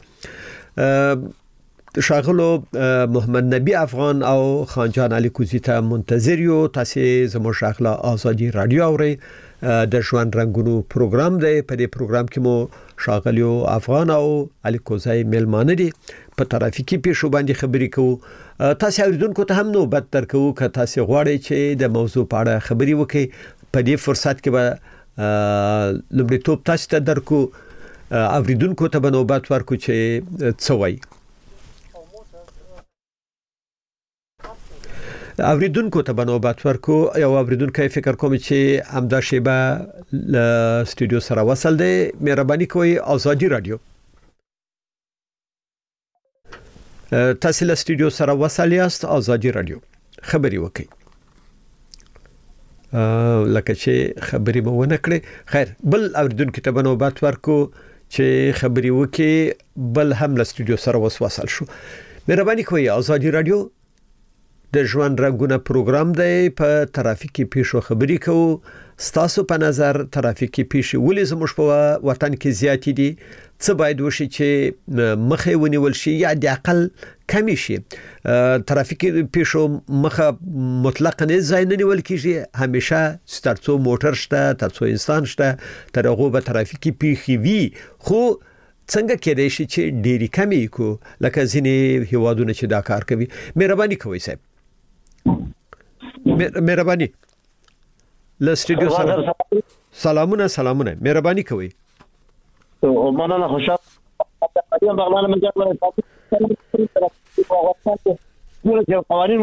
شاغلو محمد نبی افغان او خانجان الیکوزي ته منتظر یو. تاسو زموږ شاغله آزادی رادیو اوري، د ژوند رنگونو پروګرام دی. په دې پروګرام کې مو شاغلیو افغان او الیکوزي ملمانه دي. په ترافیکي پیښو باندې خبرې کوو. تاسو اوریدونکو ته هم نوبت درکو که تاسو غواړئ چې د موضوع په اړه خبرې وکړئ. په دې فرصت کې به لومړیتوب تاسو ته درکو، اوریدونکو ته به نوبت ورکو چې څه وایي. اوریدونکو ته به نوبت ورکو. یو اوریدونکو فکر کوم چې همدا شیبه له سټوډیو سره وصل دی. مهرباني کوئ آزادی رادیو. تاسو له سټوډیو سره وصل یاست. آزادی رادیو خبري وکړئ. لکه چې خبري مو ونه کړې. خیر بل اوریدونکو ته به نوبت ورکو چې خبري وکړي. بل هم له سټوډیو سره وصل شو. مهرباني کوئ آزادی رادیو د ژوند رنگونه پروګرام دی. په ترافیکي پیښو خبرې کوو. ستاسو په نظر ترافیکي پیښې ولې زموږ په وطن کې زیاتې دي؟ څه باید وشي چې مخه ونیول شي یا د عقل کمی شي ترافیکي پیښو مخه مطلق نه ځای نه نیول کیږي همیشه ترڅو موټر شته ترڅو انسان شته تر هغه به ترافیکي پیښې وي خو څنګه کېدای شي چې ډېری کمی کو لکه ځینې هیوادونه چې دا کار کوي مهرباني کوئ صاحب مهرباني ل سټډیو سره سلامونه سلامونه مهرباني کوئ مننه خوشاله یم بغلان مجاز له قوانین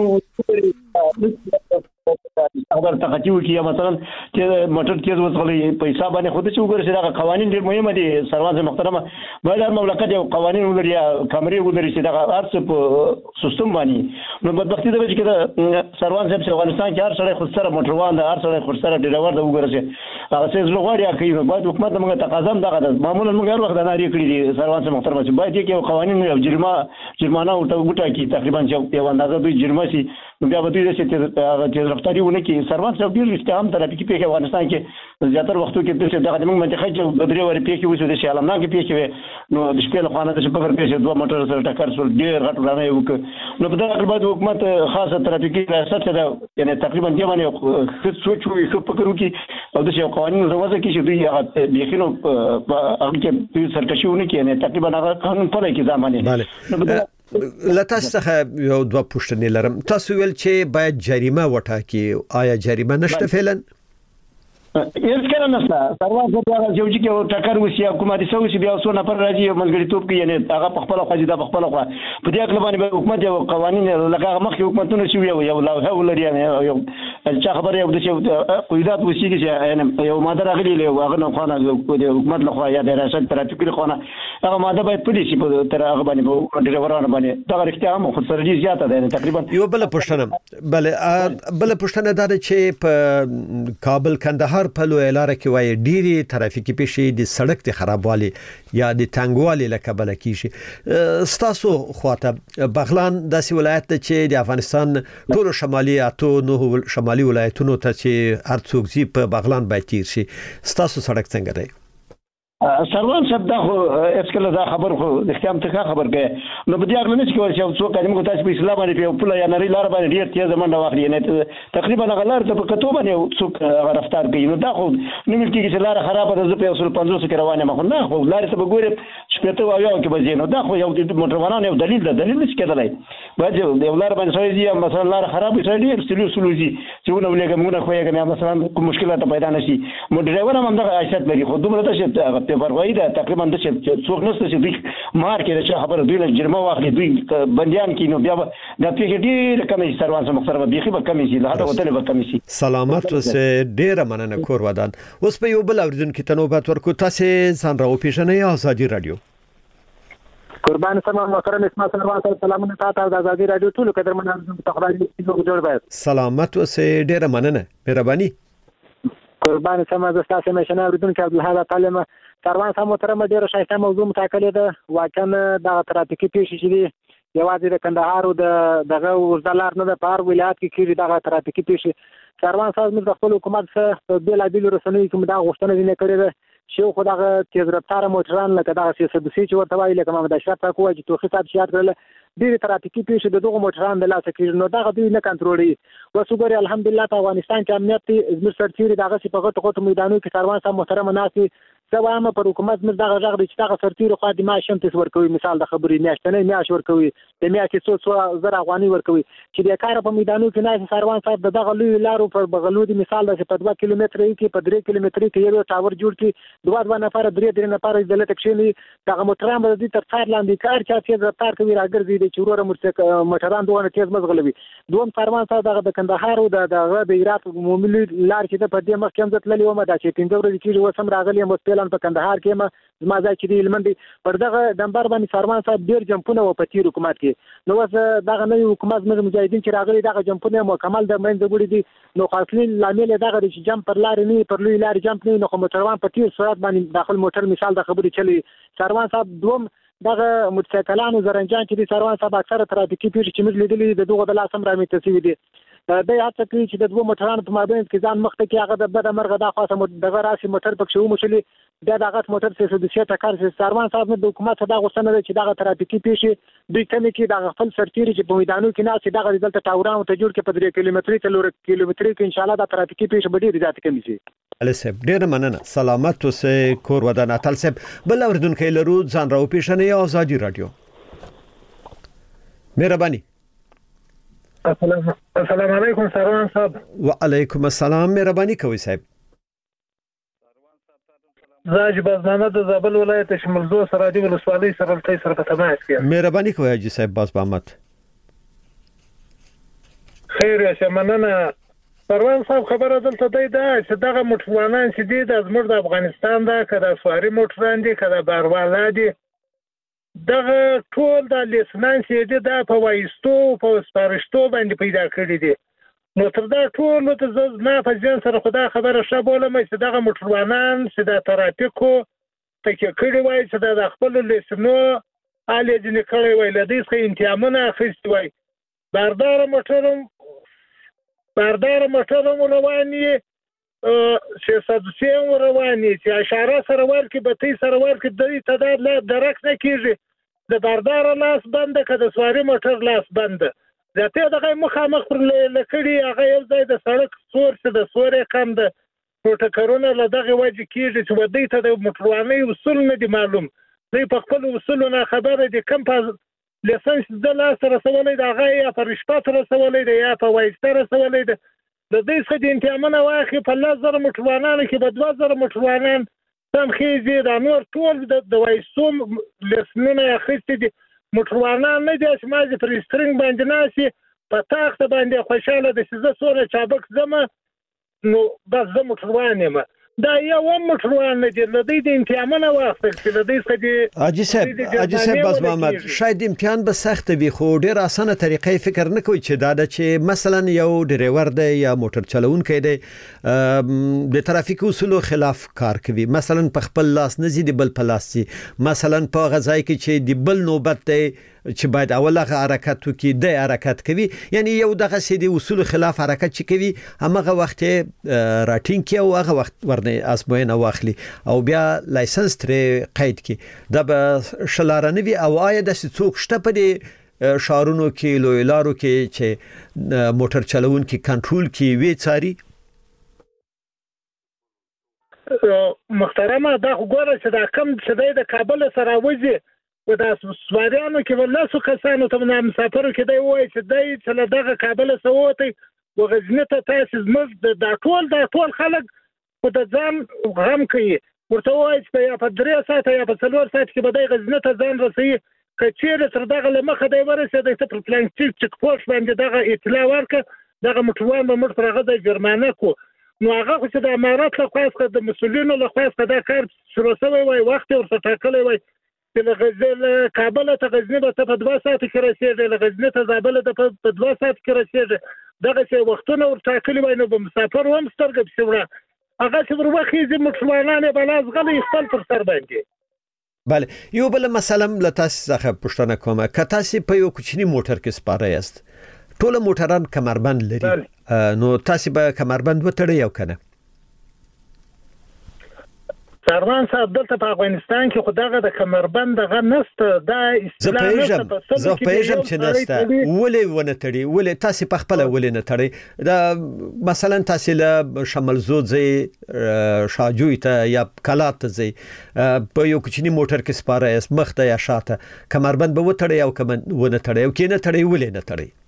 خبر تقاطیو کې مثلا چې موټر تیز وځغلي په حساب باندې خود چې وګورئ دا قوانین ډېر مهمه دي سروان محترمه باید مملکت یو قوانین ولري کمرې ولري چې دا ارڅ په سیستم باندې نو بدبختی ده چې دا سروان صاحب افغانستان کې هر سړی خود سره موټروان ده هر سړی خود سره ډرایور ده وګورئ هغه څه زلغواړي کوي باید حکومت موږ تقاضا هم دغه معمولا موږ هر وخت ناری کړی دي سروان صاحب محترمه چې باید یو قوانین او جرمه جرمانه او ټوټه کې تقریبا یو اندازه دوی جرمه سي نو بیا به دوی چې رفتاری ونه کې سروان صاحب ډیر استعام ترافیکي پیښه افغانستان کې زیاتره وختو کې د دغه موږ منطقه چې بدري ور پیښه وسو د شالمنا کې پیښه نو د شپې له خانه د شپږ پیښه دوه موټر سره ټکر سول ډیر غټ رانه یو نو په دغه بعد حکومت خاصه ترافیکي ریاست ده یعنی تقریبا دی باندې سوچ وي څه فکر وکي او د یو قوانين روزه کې چې دوی هغه بيخینو هغه کې سرکشيونه کې نه تقریبا هغه قانون په لکه ځمانه لته څخه یو دوه پوښتنې لرم تاسو ویل چې باید جریمه وټاکي آیا جریمه نشته فعلا هیڅ کله نشته سروان صاحب هغه یو چې ټکر وسی حکومت سوي چې بیا وسو نه پر راځي ملګری توپ کې یعنی هغه په خپل خو دا په خپل خو په دې اړه باندې حکومت یو قوانين لکه مخکې حکومتونه شوی یو لوحه ولري یو چې خبره یو د قیادت وسی چې یو ماده راغلی له هغه نه خو نه حکومت له خو یا د ریاست ترافیکي خو نه هغه ماده باید پدې شي تر هغه باندې ډرایورانو باندې دا اړتیا هم خو سره زیاته ده تقریبا یو بل پښتنه بل بل پښتنه دا چې په کابل کندهار په لوی لار کې وای ډيري ترافیکي پیښې د سړک د خرابوالي یا د تنګوالي لکه بل کیږي ستاسو خواته بغلان داسې ولایت چې د افغانستان ټول شمالي اتو نو شمالي ولایتونو ته چې هر څوک زی په بغلان باید تیر شي ستاسو سړک څنګه دی سروان صاحب دا خو اسکله دا خبر خو د اختیام ته خبر کوي نو په دې اړه نه چې ورشي څوک کله موږ تاسو په اسلام باندې په پوله یا نری لار باندې ډیر تیز منډه واخلي نه تقریبا غلار ته په کتو باندې څوک رفتار کوي نو دا خو نه ملي کې چې لار خرابه ده په اصل پنځوس کې روانه مخ نه خو لار ته وګورئ چې ته وایو کې به نو دا خو یو د موټروانانو یو دلیل ده دلیل نشي کېدلای باید یو لار باندې سړی مثلا لار خرابه سړی ډیر سلو سلوزي چې نو ولګم موږ خو یې مثلا کوم مشکلات پیدا نشي مو ډرایور هم دغه عادت لري خو دومره ته چې په پروايي ده تقریبا د څه څوک نشته چې دوی مار کې چې خبره دوی له جرمه واخلي دوی بنديان کې نو بیا د پیګ ډیر کمې سروان سره مختلفه بيخي به کمې شي له هغه وته به کمې شي سلامت اوسه ډیر مننه کور ودان اوس په یو بل اوریدونکو ته نوبت ورکو تاسو ځان راو پیژنې آزادي رادیو قربان سلام محترم اسماعیل سلام علیکم سلامونه تاسو د آزادي رادیو ټول قدر مننه تخراجي جوړ باید سلامت اوسه ډیر مننه مهرباني قربان سما د تاسو مشنه اوریدونکو عبدالحق تعلیم سروان سم محترم ډیر شایسته موضوع متکلې ده واکنه د ترافیکي پیښې چې دی یوازې د کندهار او د دغه وزدلار نه د پار ولایت کې کیږي د ترافیکي پیښې سروان سم د خپل حکومت سره بل عادل رسنۍ کوم دا غوښتنه نه کړې ده چې خو دغه تیز رفتار موټران لکه دغه سیاست چې ورته وایي لکه محمد اشرف تاکو چې توخي صاحب شیات کړل ډېر ترافیکي پیښې د دغه موټران د لاسه کېږي نو دغه دوی نه کنټرولوي وسوګوري الحمدلله په افغانستان کې امنیت زموږ سرتیري دغه په غټ غټ میدانونو کې سروان سم محترم ناسي سوام پر حکومت مر دغه ژغ د چې دغه سرتیرو خو د معاش هم تس ورکوي مثال د خبرې میاشتنې معاش ورکوي د میاشتې څو څو زر افغاني ورکوي چې د کار په میدانونو کې نه سروان صاحب دغه لوی لارو پر بغلو د مثال د په دوه کیلومتر کې په درې کیلومتر کې یو ټاور جوړ کی دوه دوه نفر درې درې نفر د لټ کښینی دغه موټران به د تر څار لاندې کار چا چې رفتار کوي راګرځي د چورور موټران دوه تیز مزغلوي دوم سروان صاحب دغه د کندهار او دغه د عراق عمومي لار چې په دې مخ کې هم ځتللی و ما دا چې پنځه ورځې کې وسم راغلی مو سپیلان په کندهار کې ما زما ځای چې دی لمندي پر دغه دمبر باندې سروان صاحب ډیر جمپونه و په تیر حکومت کې نو اوس دغه نوی حکومت زموږ مجاهدین چې راغلي دغه جمپونه مکمل د منځ وړي دي نو خاصلي لامل دغه چې جمپ پر لار نه پر لوی لار جمپ نه نو موټروان په تیر سرعت باندې داخل موټر مثال د خبرې چلی سروان صاحب دوم دغه موټرسایکلانو زرنجان چې سروان صاحب اکثره ترافیکي پیښې چې موږ لیدلې د دغه د لاسم رامي تسوي دي د هڅه کوي چې د دوه موټرانو په مابین کې ځان مخته کې هغه د بده مرغه د خاصه دغه راسي موټر پکښې ومشلي بیا دغه موټر څه د سیټه کار چې سروان صاحب د حکومت دا غوښتنه ده چې دغه ترافیکي پیښې دوی کمی کې دغه خپل سرتیري چې په میدانو کې نه چې دغه دلته ټاوران ته جوړ کې په درې کیلومتري څلور کیلومتري کې ان شاء الله د ترافیکي پیښې به ډېرې زیاتې کمې شي. علي صاحب ډېر مننه. سلامت اوسئ کور ودان. اتل صاحب بل اوردونکو لرو ځان راو پیښنه یا ازادي رادیو. مهرباني. السلام السلام علیکم سروان صاحب. وعلیکم السلام. مهرباني کوي صاحب. زاج بازمانه د زابل ولایت شمالزو سرادي ولسوالۍ سره تل سره په تماس کې. مهرباني کوي حاجی صاحب باز محمد. خیر یا شمننه سروان صاحب خبره دلته دی دا چې دغه موټروانان چې دي د زموږ د افغانستان دا کله سواري موټران دي کله باروالا دي دغه ټول د لیسنس دي دا په وایستو په سپارښتو باندې پیدا کړی دي. نو تر دا ټول ته زه نه په ځان سره خدا خبره شابولم چې دغه موټروانان چې د ترافیکو تکي کړی وای چې د خپل لیسنو علي جن کړی وای لدې څخه انتظامونه اخیستي وای. باردار موټرم باردار موټرم رواني چې سدسیم رواني چې اشاره سره ورکی به تی سره ورکی د تعداد لا درک نه کیږي. د باردار لاس بنده کده سواري موټر لاس بنده ځکه دغه مخامخ پر لکړی هغه یو ځای د سړک سور څه د سورې کم د پروتوکولونه له دغه وجه کیږي چې ودی ته د موټروانۍ اصول نه دي معلوم. دوی په خپل اصولونه خبره دي کم په لیسنس د لاس رسولې د هغه یا په رشوت رسولې د یا په وایسته رسولې د د دې څخه د انتظامونه واخی په لزر موټروانانو کې په دوه زره موټروانان تم خېزي د نور ټول د وایسوم لیسنونه اخیستي دي. موټروانان نه دي چې مازې پر سټرینګ باندې ناسي په تاخت باندې خوشاله د سزا سره چابک زمه نو بس زه موټروان یم. دا یو موټروان نه دي لدی د امتحانونه واخته چې لدی څخه دي حاجی صاحب حاجی صاحب باز محمد شاید امتحان به سخت وي خو ډیر اسانه طریقې فکر نه کوي چې دا د چې مثلا یو ډرایور دی یا موټر چلوونکی دی د ترافیک اصولو خلاف کار کوي مثلا په خپل لاس نه زی دی بل په لاس سي مثلا په غځای کې چې دی بل نوبت دی چې باید اوله حرکت وکړي د حرکت کوي یعنی یو دغه سیدی اصول خلاف حرکت چې کوي هغه وخت راټینګ کې او هغه وخت ورنه ازموینه واخلي او بیا لایسنس ترې قید کړي دا به شلارنوي او آیا د څوک شته په دې شارونو کې لوی لارو کې چې موټر چلوون کې کنټرول کې وی چاري محترمه دا وګوره چې دا کم چې د کابل سره وځي و دا سواریانو کې ولاسو کسانو ته نه مسافرو کې دی وای چې دی چې دغه کابل سووتي و غزنه ته تاسو زموږ د ټول د ټول خلک په د ځان غم کوي ورته وای چې یا په درې ساعت یا په څلور ساعت کې به د غزنه ته ځان رسي کچېره تر دغه لمخه دی ورسېد چې په پلانټیک چک پوسټ باندې دغه اطلاع ورکړه دغه مټوان به مړ پرغه د جرمانه کو نو هغه چې د امارات له خوا څخه د مسولینو له خوا څخه دا کار شروع شوی وای وخت ورته ټاکلی وای له غزل کابل ته غزنه ته په دوه ساعت کې رسیدل له غزنه ته زابل ته په دوه ساعت کې رسیدل دغه څه وختونه ورته کلی وای نو مسافر هم سترګې بسوره هغه چې ورخې د مټروانانه بلاز غلي خپل پر سر باندې بله یو بل مثلا لتاس څخه پښتنه کومه کتاسي په یو کوچنی موټر کې سپاره یاست ټول موټران کمربند لري نو تاسو به کمربند وتړئ یو کنه سروان صاحب دلته په افغانستان کې خدای د کمربند غو نسته دا اصطلاح نسته زه پېژم چې نسته ولې ونه تړي ولې تاسو په خپل ولې نه تړي دا مثلا تاسو له شمال زوځي شاجوی ته یا کلات ته زی په یو کوچنی موټر کې سپاره اس مخته یا شاته کمربند به وتړي او کوم ونه تړي او کې نه تړي ولې نه تړي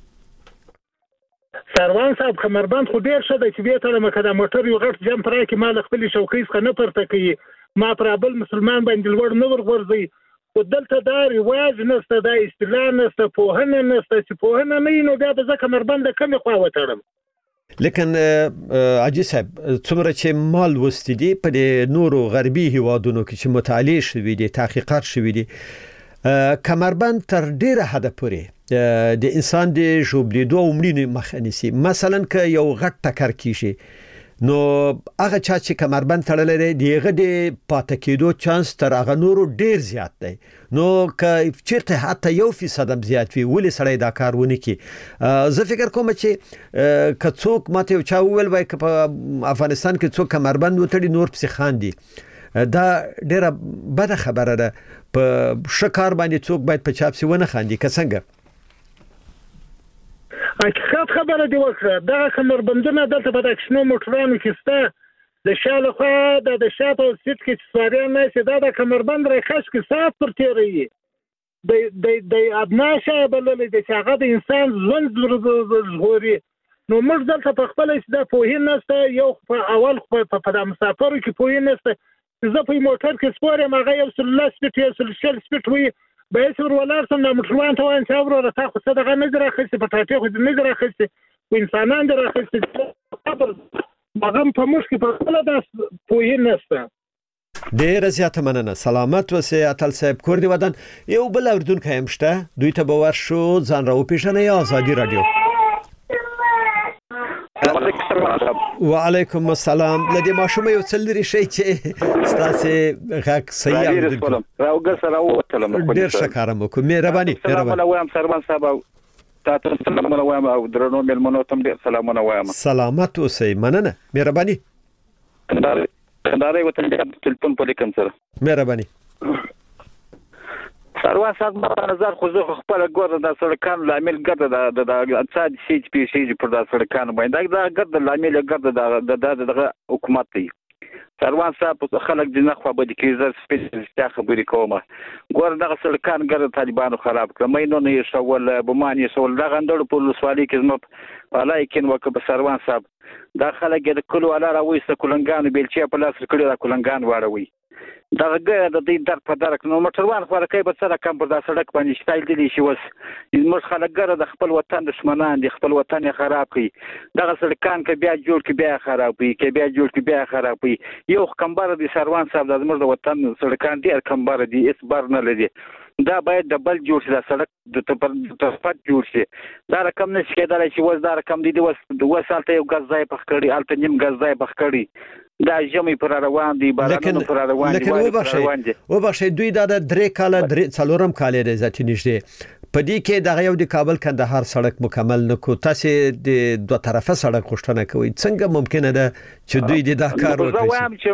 سروان صاحب کمربند خو ډیر ښه دی چې به ته مکه د موټر یو غټ جمپ راکې مال خپل شوکې څخه نه پرته کوي ما پر بل مسلمان باندې لوړ نه ورغورځي او دلته دا رواج نشته دا اصطلاح نشته په هنه نشته چې په هنه نه نو بیا د کمربند کمې خوا وتړم لیکن عاجز صاحب څومره چې مال وستدي په نورو غربي هیوادونو کې چې مطالعه شوي دي تحقیقات شوي دي کمربند تر ډیره حد پورې د انسان د ژوبلیدو عمرینه مخه نیسي مثلا که یو غټ ټکر کیږي نو هغه چا چې کمربند تړلې دی دیغه د پاتې کېدو چانس تر هغه نورو ډیر زیات دی نو که چیرته حتی یو فیصد هم زیات وي ولې سړی دا کار ونه کی زه فکر کوم چې که څوک ماته چا وویل وای که په افغانستان کې څوک کمربند وتړي نور پسې خاندي دا ډیره بده خبره ده په شکار باندې څوک باید په چاپسي ونه خاندي که څنګه حقیقت خبره دی وکړه دا کمربندونه دلته په دښنو موټرانو کې سته د شاله خو د شاته سیټ کې سواريان نه سي دا د کمربند راخښ کې سات پر تیری د د د ادناشه بلل د هغه د انسان ژوند زغوري نو موږ دلته په خپل استدا په هینسته یو په اول په په مسافرو کې په هینسته زه په موټر کې سپور ما غي یو سل سپیټ یو سل شل سپیټ وي به سر ولارسم د موټروان ته وان چې ورو راته خو صدقه نظر اخیسته په ټاټه خو نظر اخیسته و انسانان در اخیسته مغم په مشکل په خپل د په هینسته ډیر زیاته مننه سلامت وسه اتل صاحب کوردی ودان یو بل اردوونکی هم شته دوی ته باور شو ځان راو پیژنې آزادي رادیو وعلیکم السلام لدی ماشومه یو څل لري شي چې ستاسو غږ صحیح اورېدل راوګر سره وتلم ډیر شکرم کوم مهرباني مهرباني وایم سرمان صاحب تاسو سلام وایم او درنو ملمنو تم ډیر سلامونه وایم سلامت اوسئ مننه مهرباني دا راي وته ټلیفون په لیکم سره مهرباني سروان صاحب په نظر خو زه خپل ګور د سړکان لامل ګرځه د د اقتصاد شي چې شي پر د سړکان باندې دا ګرځه لامل ګرځه د د حکومت دی سروان صاحب خلک د نخوا به د کیزه سپیشلیسټ خبرې کومه ګور د سړکان ګرځه طالبانو خراب کړ مې نو نه شول بمانی سول دا غندړ په لسوالي کې زما ولایکن وک په سروان صاحب دا خلک د کلو علا راوي س کولنګانو بیلچې په لاس کړي دا کولنګان واړوي دا غږ د دې در په درک نو موټروان خو راکې په سره کم پر دا سړک باندې شتایل دي شي وس موږ خلک ګره د خپل وطن دشمنان دي خپل وطن خراب کړي دا سړکان کې بیا جوړ کې بیا خراب کړي کې بیا جوړ کې بیا خراب کړي یو کمبر دي سروان صاحب د موږ وطن سړکان دي کمبر دي اس بار نه لدي دا باید ډبل جوړ شي دا سړک د تفت جوړ شي دا رقم نشي کېدای چې وز دا رقم دي وس وسالته یو غز ځای پخ کړي الته نیم غز ځای پخ کړي دا جمعي پر روان دي بارانو پر روان دي و بخښي دوی دا د درې کاله درې څلورم کال لري ځکه نشته په دې کې د یو د کابل کندهار سړک مکمل نکو تاسو د دوه طرفه سړک غوښتنه کوي څنګه ممکنه ده چې دوی د دا کار وکړي زه وایم چې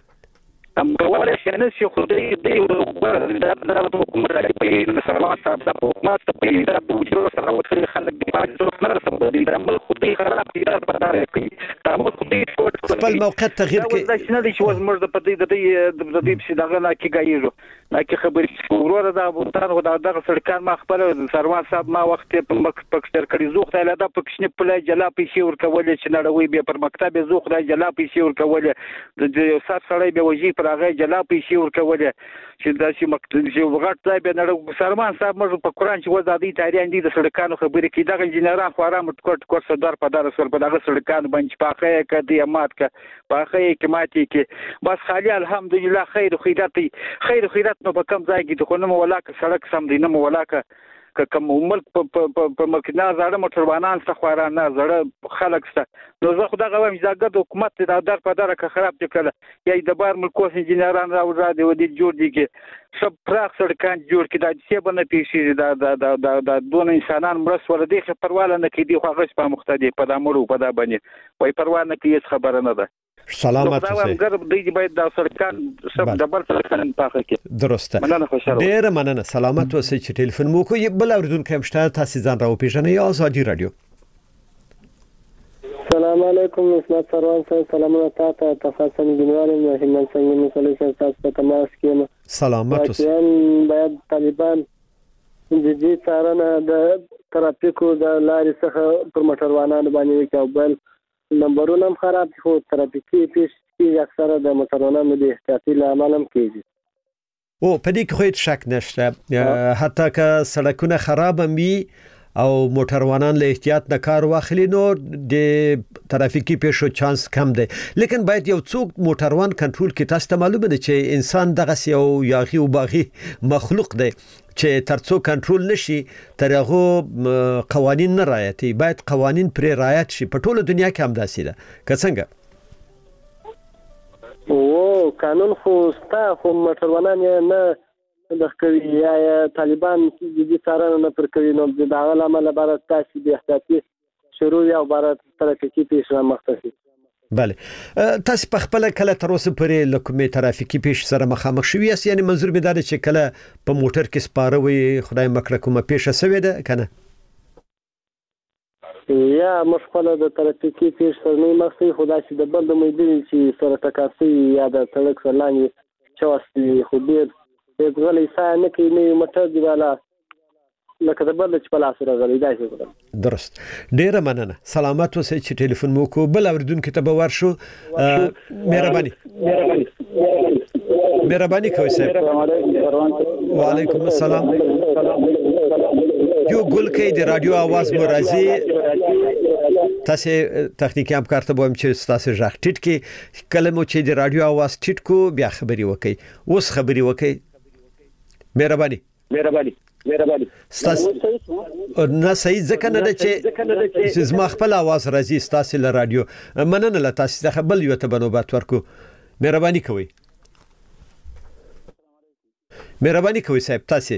ام کوله چې نه شي خو دې دې ورته د حکومت راځي په سروان صاحب د حکومت په دې د بوجو سره وکړي خلک د پاجو سره سم دي د عمل خو دې خراب دي د پدار کوي تاسو خو دې خپل موقعیت تغییر کوي دا چې نه دي چې وز مرده په دې د دې د دې په دغه نه کې غایږي نه کې خبرې ورور دا بوتان خو دا دغه سړکان ما خپل سروان صاحب ما وخت په پکشتر کړي زوخ ته لاده پکشنه په جلا پیسې ورکول چې نړوي به پر مکتب زوخ دا جلا پیسې ورکول د یو سات سړی به وجي پر هغه جلا پیسې ورکول چې دا چې مکتب چې وغټ ځای به نړو سروان صاحب موږ په قران چې وزادي تاریخ دي د سړکانو خبرې کې دغه انجنیران خو آرام ټکټ کور صدر په دار سره په دغه سړکانو باندې پاخه کدي امات کا پاخه کې ماتي کې بس خالي الحمدلله خیر خیرات خیر خیرات نو په کم ځای کې خو نه مولاک سړک سم دي نه مولاک که کوم ملک په په مکنا زړه موټروانان څخه خوران نه زړه خلک څخه نو زه خدای غواړم چې دا د حکومت د در په دره کې خراب کړل یا د بار ملکو انجنیران راو را دی ودی جوړ دي کې سب پراخ سړکان جوړ کړي د څه بنه پیښې دا د د دون انسانان مرس ور دي خبرواله نه کې دي خو هغه په مختدي په دامړو په دا باندې وای پروا نه کې خبره نه ده سلامت اوسئ ګرب دی باید دا سړکان سب ډبل سړکان پاخه کې درسته ډیر مننه سلامت اوسئ چې ټلیفون مو کوی بل اوردونکو هم شته تاسو ځان راو پیژنئ آزادي رادیو السلام علیکم اسمت سروان صاحب سلامونه تاسو ته تاسو جنواري مهمن څنګه مسلې تاسو په تماس کې سلامت اوسئ باید طالبان د دې څارنه د ترافیکو د لارې څخه پر موټروانانو باندې کوي نمبرونه هم خراب دي خو ترافیکي پیښې اکثره د موټروانانو د احتیاطي لامل هم کېږي او په دې کې خو هیڅ شک نشته حتی که سړکونه خراب هم وي او موټروانان له احتیاط نه کار واخلي نو د ترافیکي پیښو چانس کم دی لیکن باید یو څوک موټروان کنټرول کې تاسو ته معلومه ده چې انسان دغه یو یاغي او باغي مخلوق دی چې ترڅو کنټرول نشي ترغه قوانين نه رعایتي باید قوانين پر رعایت شي په ټوله دنیا کې هم داسې ده که څنګه او قانون خو ستا خو موټروانان نه د کوي یا طالبان د دې څارنه نه پر کوي نو د هغه عمل عبارت تاسو د احتیاطي شروع یا عبارت ترافیکي پیښه مختصي بله تاسو په خپل کله تر اوسه پرې لکمې ترافیکي پیښ سره مخامخ شوی یاست یعنی منظور مې دا دی چې کله په موټر کې سپاره وي خدای مکړه کومه پیښه سوې ده کنه یا مخفله د ترافیکي پیښ سره نه مخسي خدای چې د بل د مېدل چې سره تکاسي یا د سړک سلاني چوستي خو ډیر د غلې سا نه کې نه موټر دی والا لکه د بل چې په لاس راغلی دا شي درست ډیره مننه سلامات اوسئ چې ټلیفون مو کو بل اوریدونکو ته به ورشو مهرباني مهرباني کوئ صاحب وعلیکم السلام یو ګل کې د رادیو आवाज مو راځي تاسو تخنیکی همکار ته وایم چې تاسو ژغ ټیټ کې کله مو چې د رادیو आवाज ټیټ کو بیا خبري وکي اوس خبري وکي مهرباني مهرباني مهرباني ستاسو نه صحیح ځکه نه ده چې زما خپل आवाज راځي ستاسو له رادیو مننه له تاسو څخه بل یو ته بنوبات ورکو مهرباني کوئ مهرباني کوئ صاحب تاسو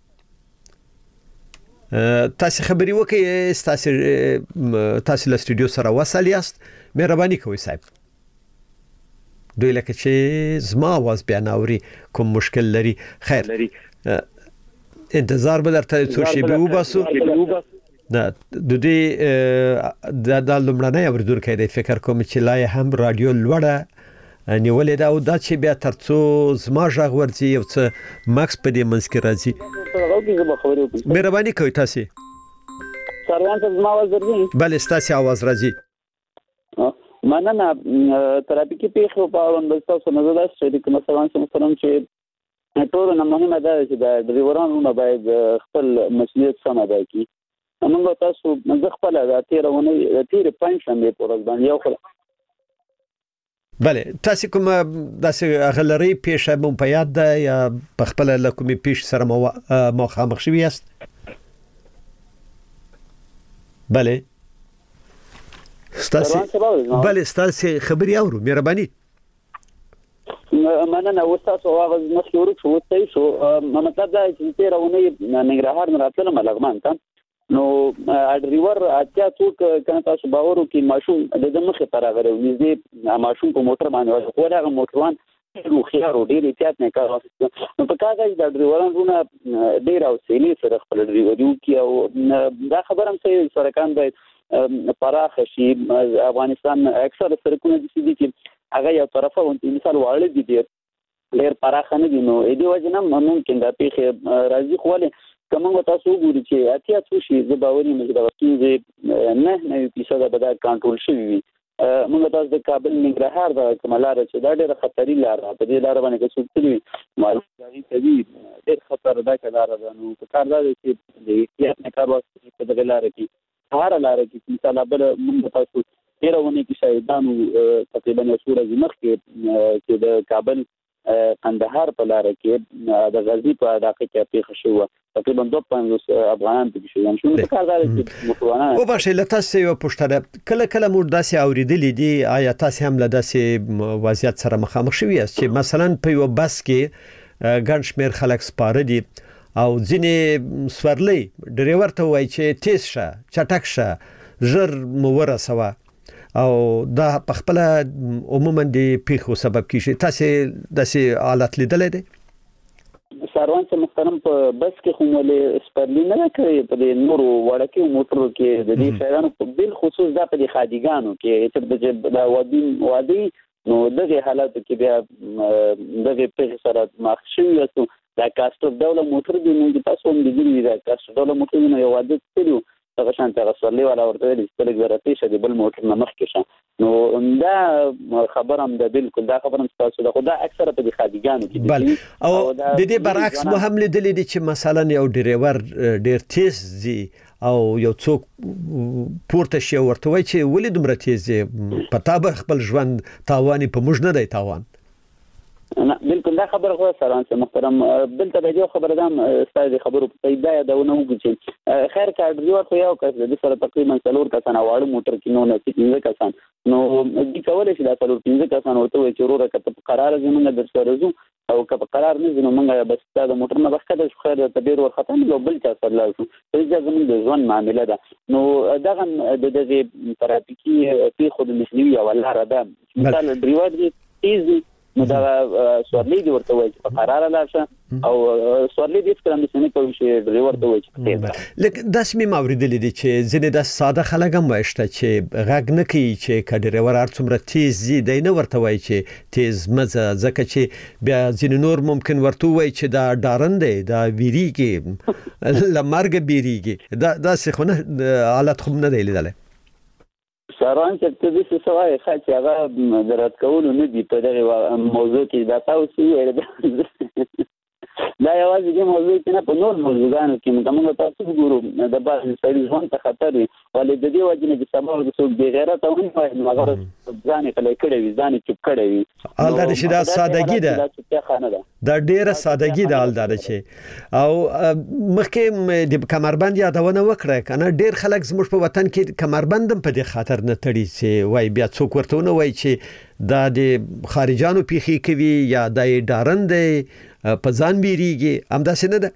تاسو خبري وکي تاسو تاسو له استودیو سره وصل یاست مهرباني کوئ صاحب دوی لکه چې زما आवाज بیان اوري کوم مشکل لري خیر انتظار به درته څو شی به وباسو دا د دې د لمړنۍ اوریدونکو د فکر کوم چې لا هم رادیو لوړه نیولې دا او دا چې بیا ترڅو زما ژغ ورځي یو څه ماکس په دې منځ کې راځي مهرباني کوئ تاسو سروان ته زما आवाज ورځي بل تاسو आवाज راځي مننه ترافیکي پیښو په اړه د تاسو نظر راځي چې کوم سروان سره سره چې ټول نه مهمه ده چې د ډرایورانو باید خپل مسؤلیت سم ادا کړي موږ تاسو موږ خپل د تیرونه تیر پنځم به پورز باندې یو خل بله تاسو کوم داسې غلري پیښه مو په یاد ده یا په خپل لکمې پیښ سره مو مخامخ شوی است بله ستاسو بله ستاسو خبري اورو مهرباني مننه وستاسو هغه مخکې ورک شو وستای شو مطلب دا چې تیرونه ننګرهار نه راتلم لغمان ته نو ډرایور اتیا څوک کنه تاسو باور وکي ماشوم د مخه پر راغلی نږدې ماشوم په موټر باندې خو هغه موټروان نو خيار ډیر احتیاط نه کار نو په کاغذ د ډرایورانو ډیر او سیلی سره خپل ډرایوري کوي او دا خبره هم صحیح سرکان باید پراخ شي افغانستان اکثر سرکونه دي چې هغه یو طرفه ونتی مثال واړه دي ډیر پراخ نه دي نو اې دی وجنه ممکن دا پیښه راځي خو له کومه تاسو وګورئ چې اتیا څو شي زباوري مې دا وکړي نه نه پیسه دا به کنټرول شي موږ تاسو د کابل ننګرهار د کملار چې دا ډیره خطرې لار په دې لار باندې کې څوک تلوي معلومه کوي ډیر خطر ده کړه راځنو په کار دا چې د احتیاط نه کار واسطه په دغه لار کې هر لار کې مثال بل موږ تاسو تیرونه کې شاهدانو تقریبا یو څو ورځې مخکې چې د کابل قندهار په لار کې د غزنی په علاقه کې پیښه شوه تقریبا دوه پنځوس افغانان پکې شوي شو نو کار دا چې مخوانه او باشه لته یو پښتنه کله کله مور داسې اوریدلې دي آیا تاسو هم له داسې وضعیت سره مخامخ شوي یاست چې مثلا په یو بس کې ګڼ شمېر خلک سپاره دي او ځینې سورلي ډرایور ته وایي چې تیز شه چټک شه ژر مو ورسوه او دا په خپل عموما د پیښو سبب کیږي تاسو داسې حالت لیدلې دي سروان څخه محترم په بس کې کوم ولې سپرلی نه کوي په د نورو وړکیو موټرو کې د دې شایانو په بل خصوص د په خادیګانو کې چې د وادي وادي نو دغه حالت کې بیا دغه پیښه سره مخ شوی یو دا کاستر ډول موټر دی موږ تاسو هم دې دا کاستر ډول موټر نه یو وادي کړو هغه شانته غسرلی ولا ورته د ستلګ ورته شه د بل موټر نه مخ کې شه نو دا خبرم ده بالکل دا خبرم تاسو دا خدا اکثره په خادیګانو کې بل او د دې برعکس مو هم لیدلې دي چې مثلا یو ډرایور ډیر تیز دی او یو څوک پورته شي ورته وای چې ولې دومره تیز دی پتا به خپل ژوند تاواني په موږ نه دی تاوان نه بالکل دا دا خبره خو سره محترم بل ته د یو خبره دام ستاسو خبرو په پیدا دا ونه وګورئ خیر کار ډریور خو یو کس د سره تقریبا څلور کسان واړو موټر کې نو نه پنځه کسان نو د کولای شي دا څلور پنځه کسان ورته وي چې وروره کته قرار زمونږ د سره زو او که قرار نه زنه مونږه بس دا د موټر نه بخښه د خیر ته ډیر ور ختم نو بل چا سره لاسو چې زمونږ د ځوان معاملې ده نو دغه د دې ترافیکي په خود مسلوي او لاره ده مثال ډریور دی تیز نو دا سوارلی دی ورته وایي چې قرار لاشه او سوارلی دې څنګه د سنې کوي چې ډریور ته وایي چې لکه داسې مې ماوریدلې دي چې ځینې د ساده خلک هم وایشته چې غږ نه کوي چې که ډریور هر څومره تیز دی دی نه ورته وایي چې تیز مزه ځکه چې بیا ځینې نور ممکن ورته وایي چې دا ډارن دی دا ویریږي له مرګه بیریږي دا داسې خو نه حالت خو نه دی لیدلی ساران چې ته دې څه وایي چې هغه درات کول نه دی په دغه موضوع کې دا تاسو یې دا یوازې د موضوع کې نه په نور موضوعانو کې موږ تاسو ګورو د بعض سړي ژوند ته خطر وي ولې د دې وجه نه چې سبا د څوک بې غیرته ونه وایي نو هغه ځان یې کلی کړی وي ځان یې چپ کړی وي حال دا چې دا سادهګي ده دا ډېره سادهګي ده حال دا چې او مخکې د کمربند یادونه وکړه که نه ډېر خلک زموږ په وطن کې کمربند هم په دې خاطر نه تړي چې وایي بیا څوک ورته ونه وایي چې دا د خارجانو پیخي کوي یا دا یې ډارن دی په ځان بیریږي همداسې نه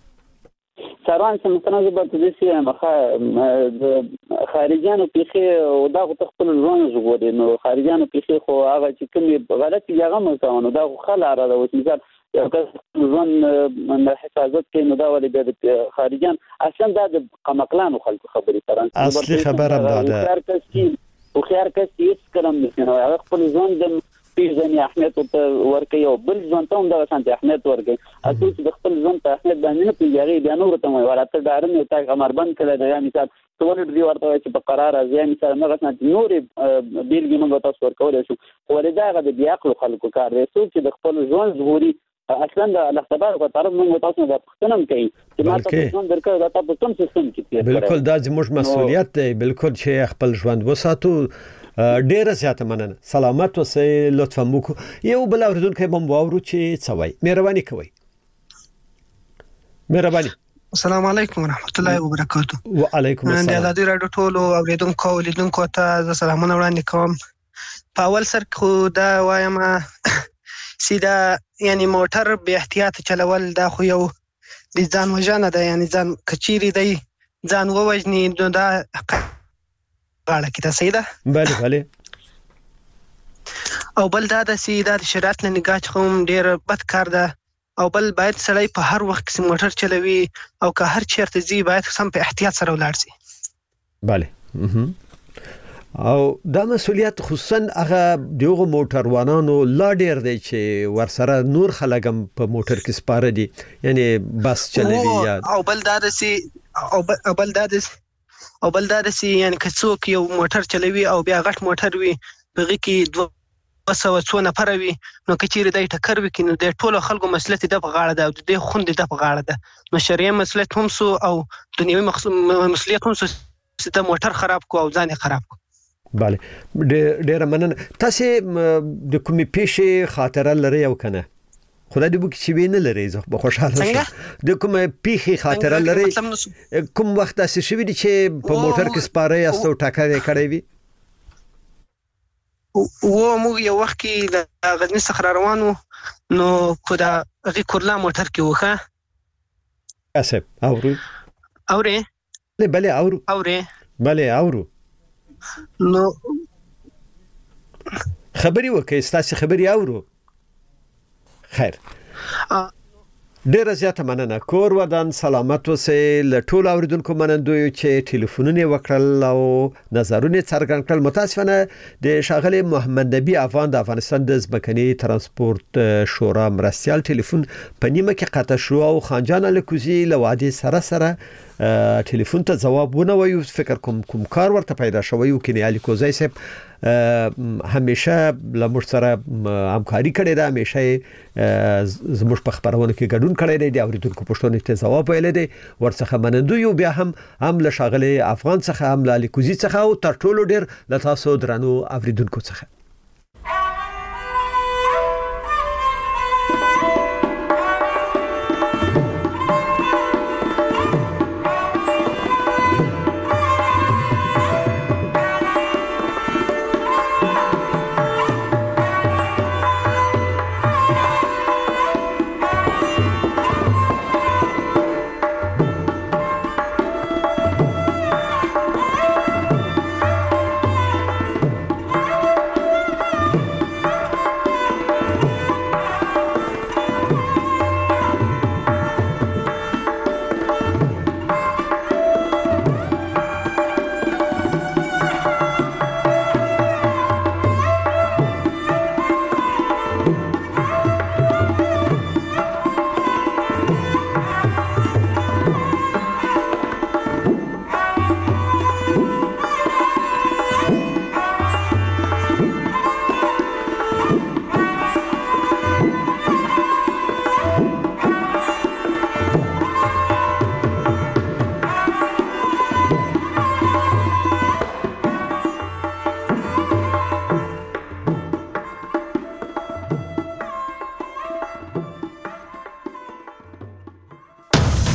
ده سروان چې متنازع به دې سي مخه د خارجانو پیخي او دا خو خپل ځوان ژغوري نو خارجانو پیخي خو هغه چې کوم غلطي هغه مزونه دا خو خلاره ده چې مثال یو کس ځوان د حفاظت کې نو دا ولې د خارجان اصلا دا د قمقلانو خلکو خبري تران اصلي خبره ده او خيار کس هیڅ کلم نشي نو هغه خپل ځوان د پیژنې اهمیت ورته ورکوي او بل ځوان ته هم دغه شانتي اهمیت ورکوي اته چې د خپل ځوان ته اهمیت باندې نه پیژني بیا نور ته وایي ورته ډارن یو تا کمربند کړی دی یا مثال ټول ډری ورته وایي چې په قرار ازیا مثال نه غوښنه نور بیلګې موږ تاسو ورکولای شو خو ولې دا د بیا عقل خلکو کار دی چې د خپل ځوان ظهوري اصلا د الله تبارک وتعالى موږ تاسو د پښتنم کوي چې ما تاسو څنګه درکړه دا تاسو کوم سیستم کې بالکل دا زموږ مسؤلیت دی بالکل چې خپل ژوند وساتو ډیره زیاته مننه سلامت اوسئ لطفا موږ یو بل اوریدونکو هم واورو چې څه وایي مهرباني کوئ مهرباني السلام علیکم ورحمت الله وبرکاته وعلیکم السلام د ازادي رادیو ټولو اوریدونکو لیدونکو ته سلامونه وړاندې کوم په اول سر خو دا وایم سیدا یعنی موټر به احتیاط چلول دا خو یو د ځان وژنه ده یعنی ځان کچيري دی ځان ووجني نو دا غاړه کې ته سیده بله بله او بل دا د سیدا شرایط نه نگاه کوم ډیر بد کار ده او بل باید سړی په هر وخت کې موټر چلوي او که هر چیرته ځي باید سم په احتیاط سره ولاړ شي بله او دا مسؤلیت خصوصا هغه دغه موټروانانو لا ډیر دی چې ورسره نور خلک هم په موټر کې سپاره دي یعنی بس چلوي یا او بل دا د سي او بل دا د او بل دا د سي یعنی که څوک یو موټر چلوي او بیا غټ موټر وي بغي کې دوه سوه څو نفر وي نو کچېری دای ټکر وکړي نو د ټولو خلکو مسؤلیت د په غاړه ده د خوند د په غاړه ده نو شریعه مسؤلیت هم سو او دنیوي مسؤلیت هم سو چې موټر خراب کو او ځان خراب کو بله ډیر مننه تاسو د کومې پیښې خاطره لري او کنه خدای دې وکړي چې وینه لري زه به خوشاله شم د کومې پیښې خاطره لري کوم وخت تاسو شوی دي چې په موټر کې سپاره یاستو ټکر کړی وي و موږ یو وخت کې د غزنی څخه روانو نو په دا غي کورلا موټر کې وخه اسف اورو اوري له بله اورو اوري بله اورو نو خبري وکي ستاسو خبري اورو خیر ډیره زیاته مننه کور ودان سلامت اوسئ له ټولو اوریدونکو منندوی چې ټلیفونونه وکړل او نظرونه څرګند کړل متاسفانه د شاغلي محمد نبی افغان د افغانستان د ځمکني ترانسپورت شورا مرستيال ټلیفون په نیمه کې قطع شو او خانجان الکوزي له وادي سره سره ټلیفون ته جواب ونه وایو فکر کوم کوم کار ورته پیدا شوی او کني الکوزي صاحب همیشه لمر سره همکاري کړې ده همیشه زموږ په خبرونه کې ګډون کړی دی اوریدونکو پښتون ته جواب ویل دی ورڅخه منندوی یو بیا هم هم له شاغلي افغان څخه هم له الکوزي څخه او تر ټولو ډیر له تاسو درنو اوریدونکو څخه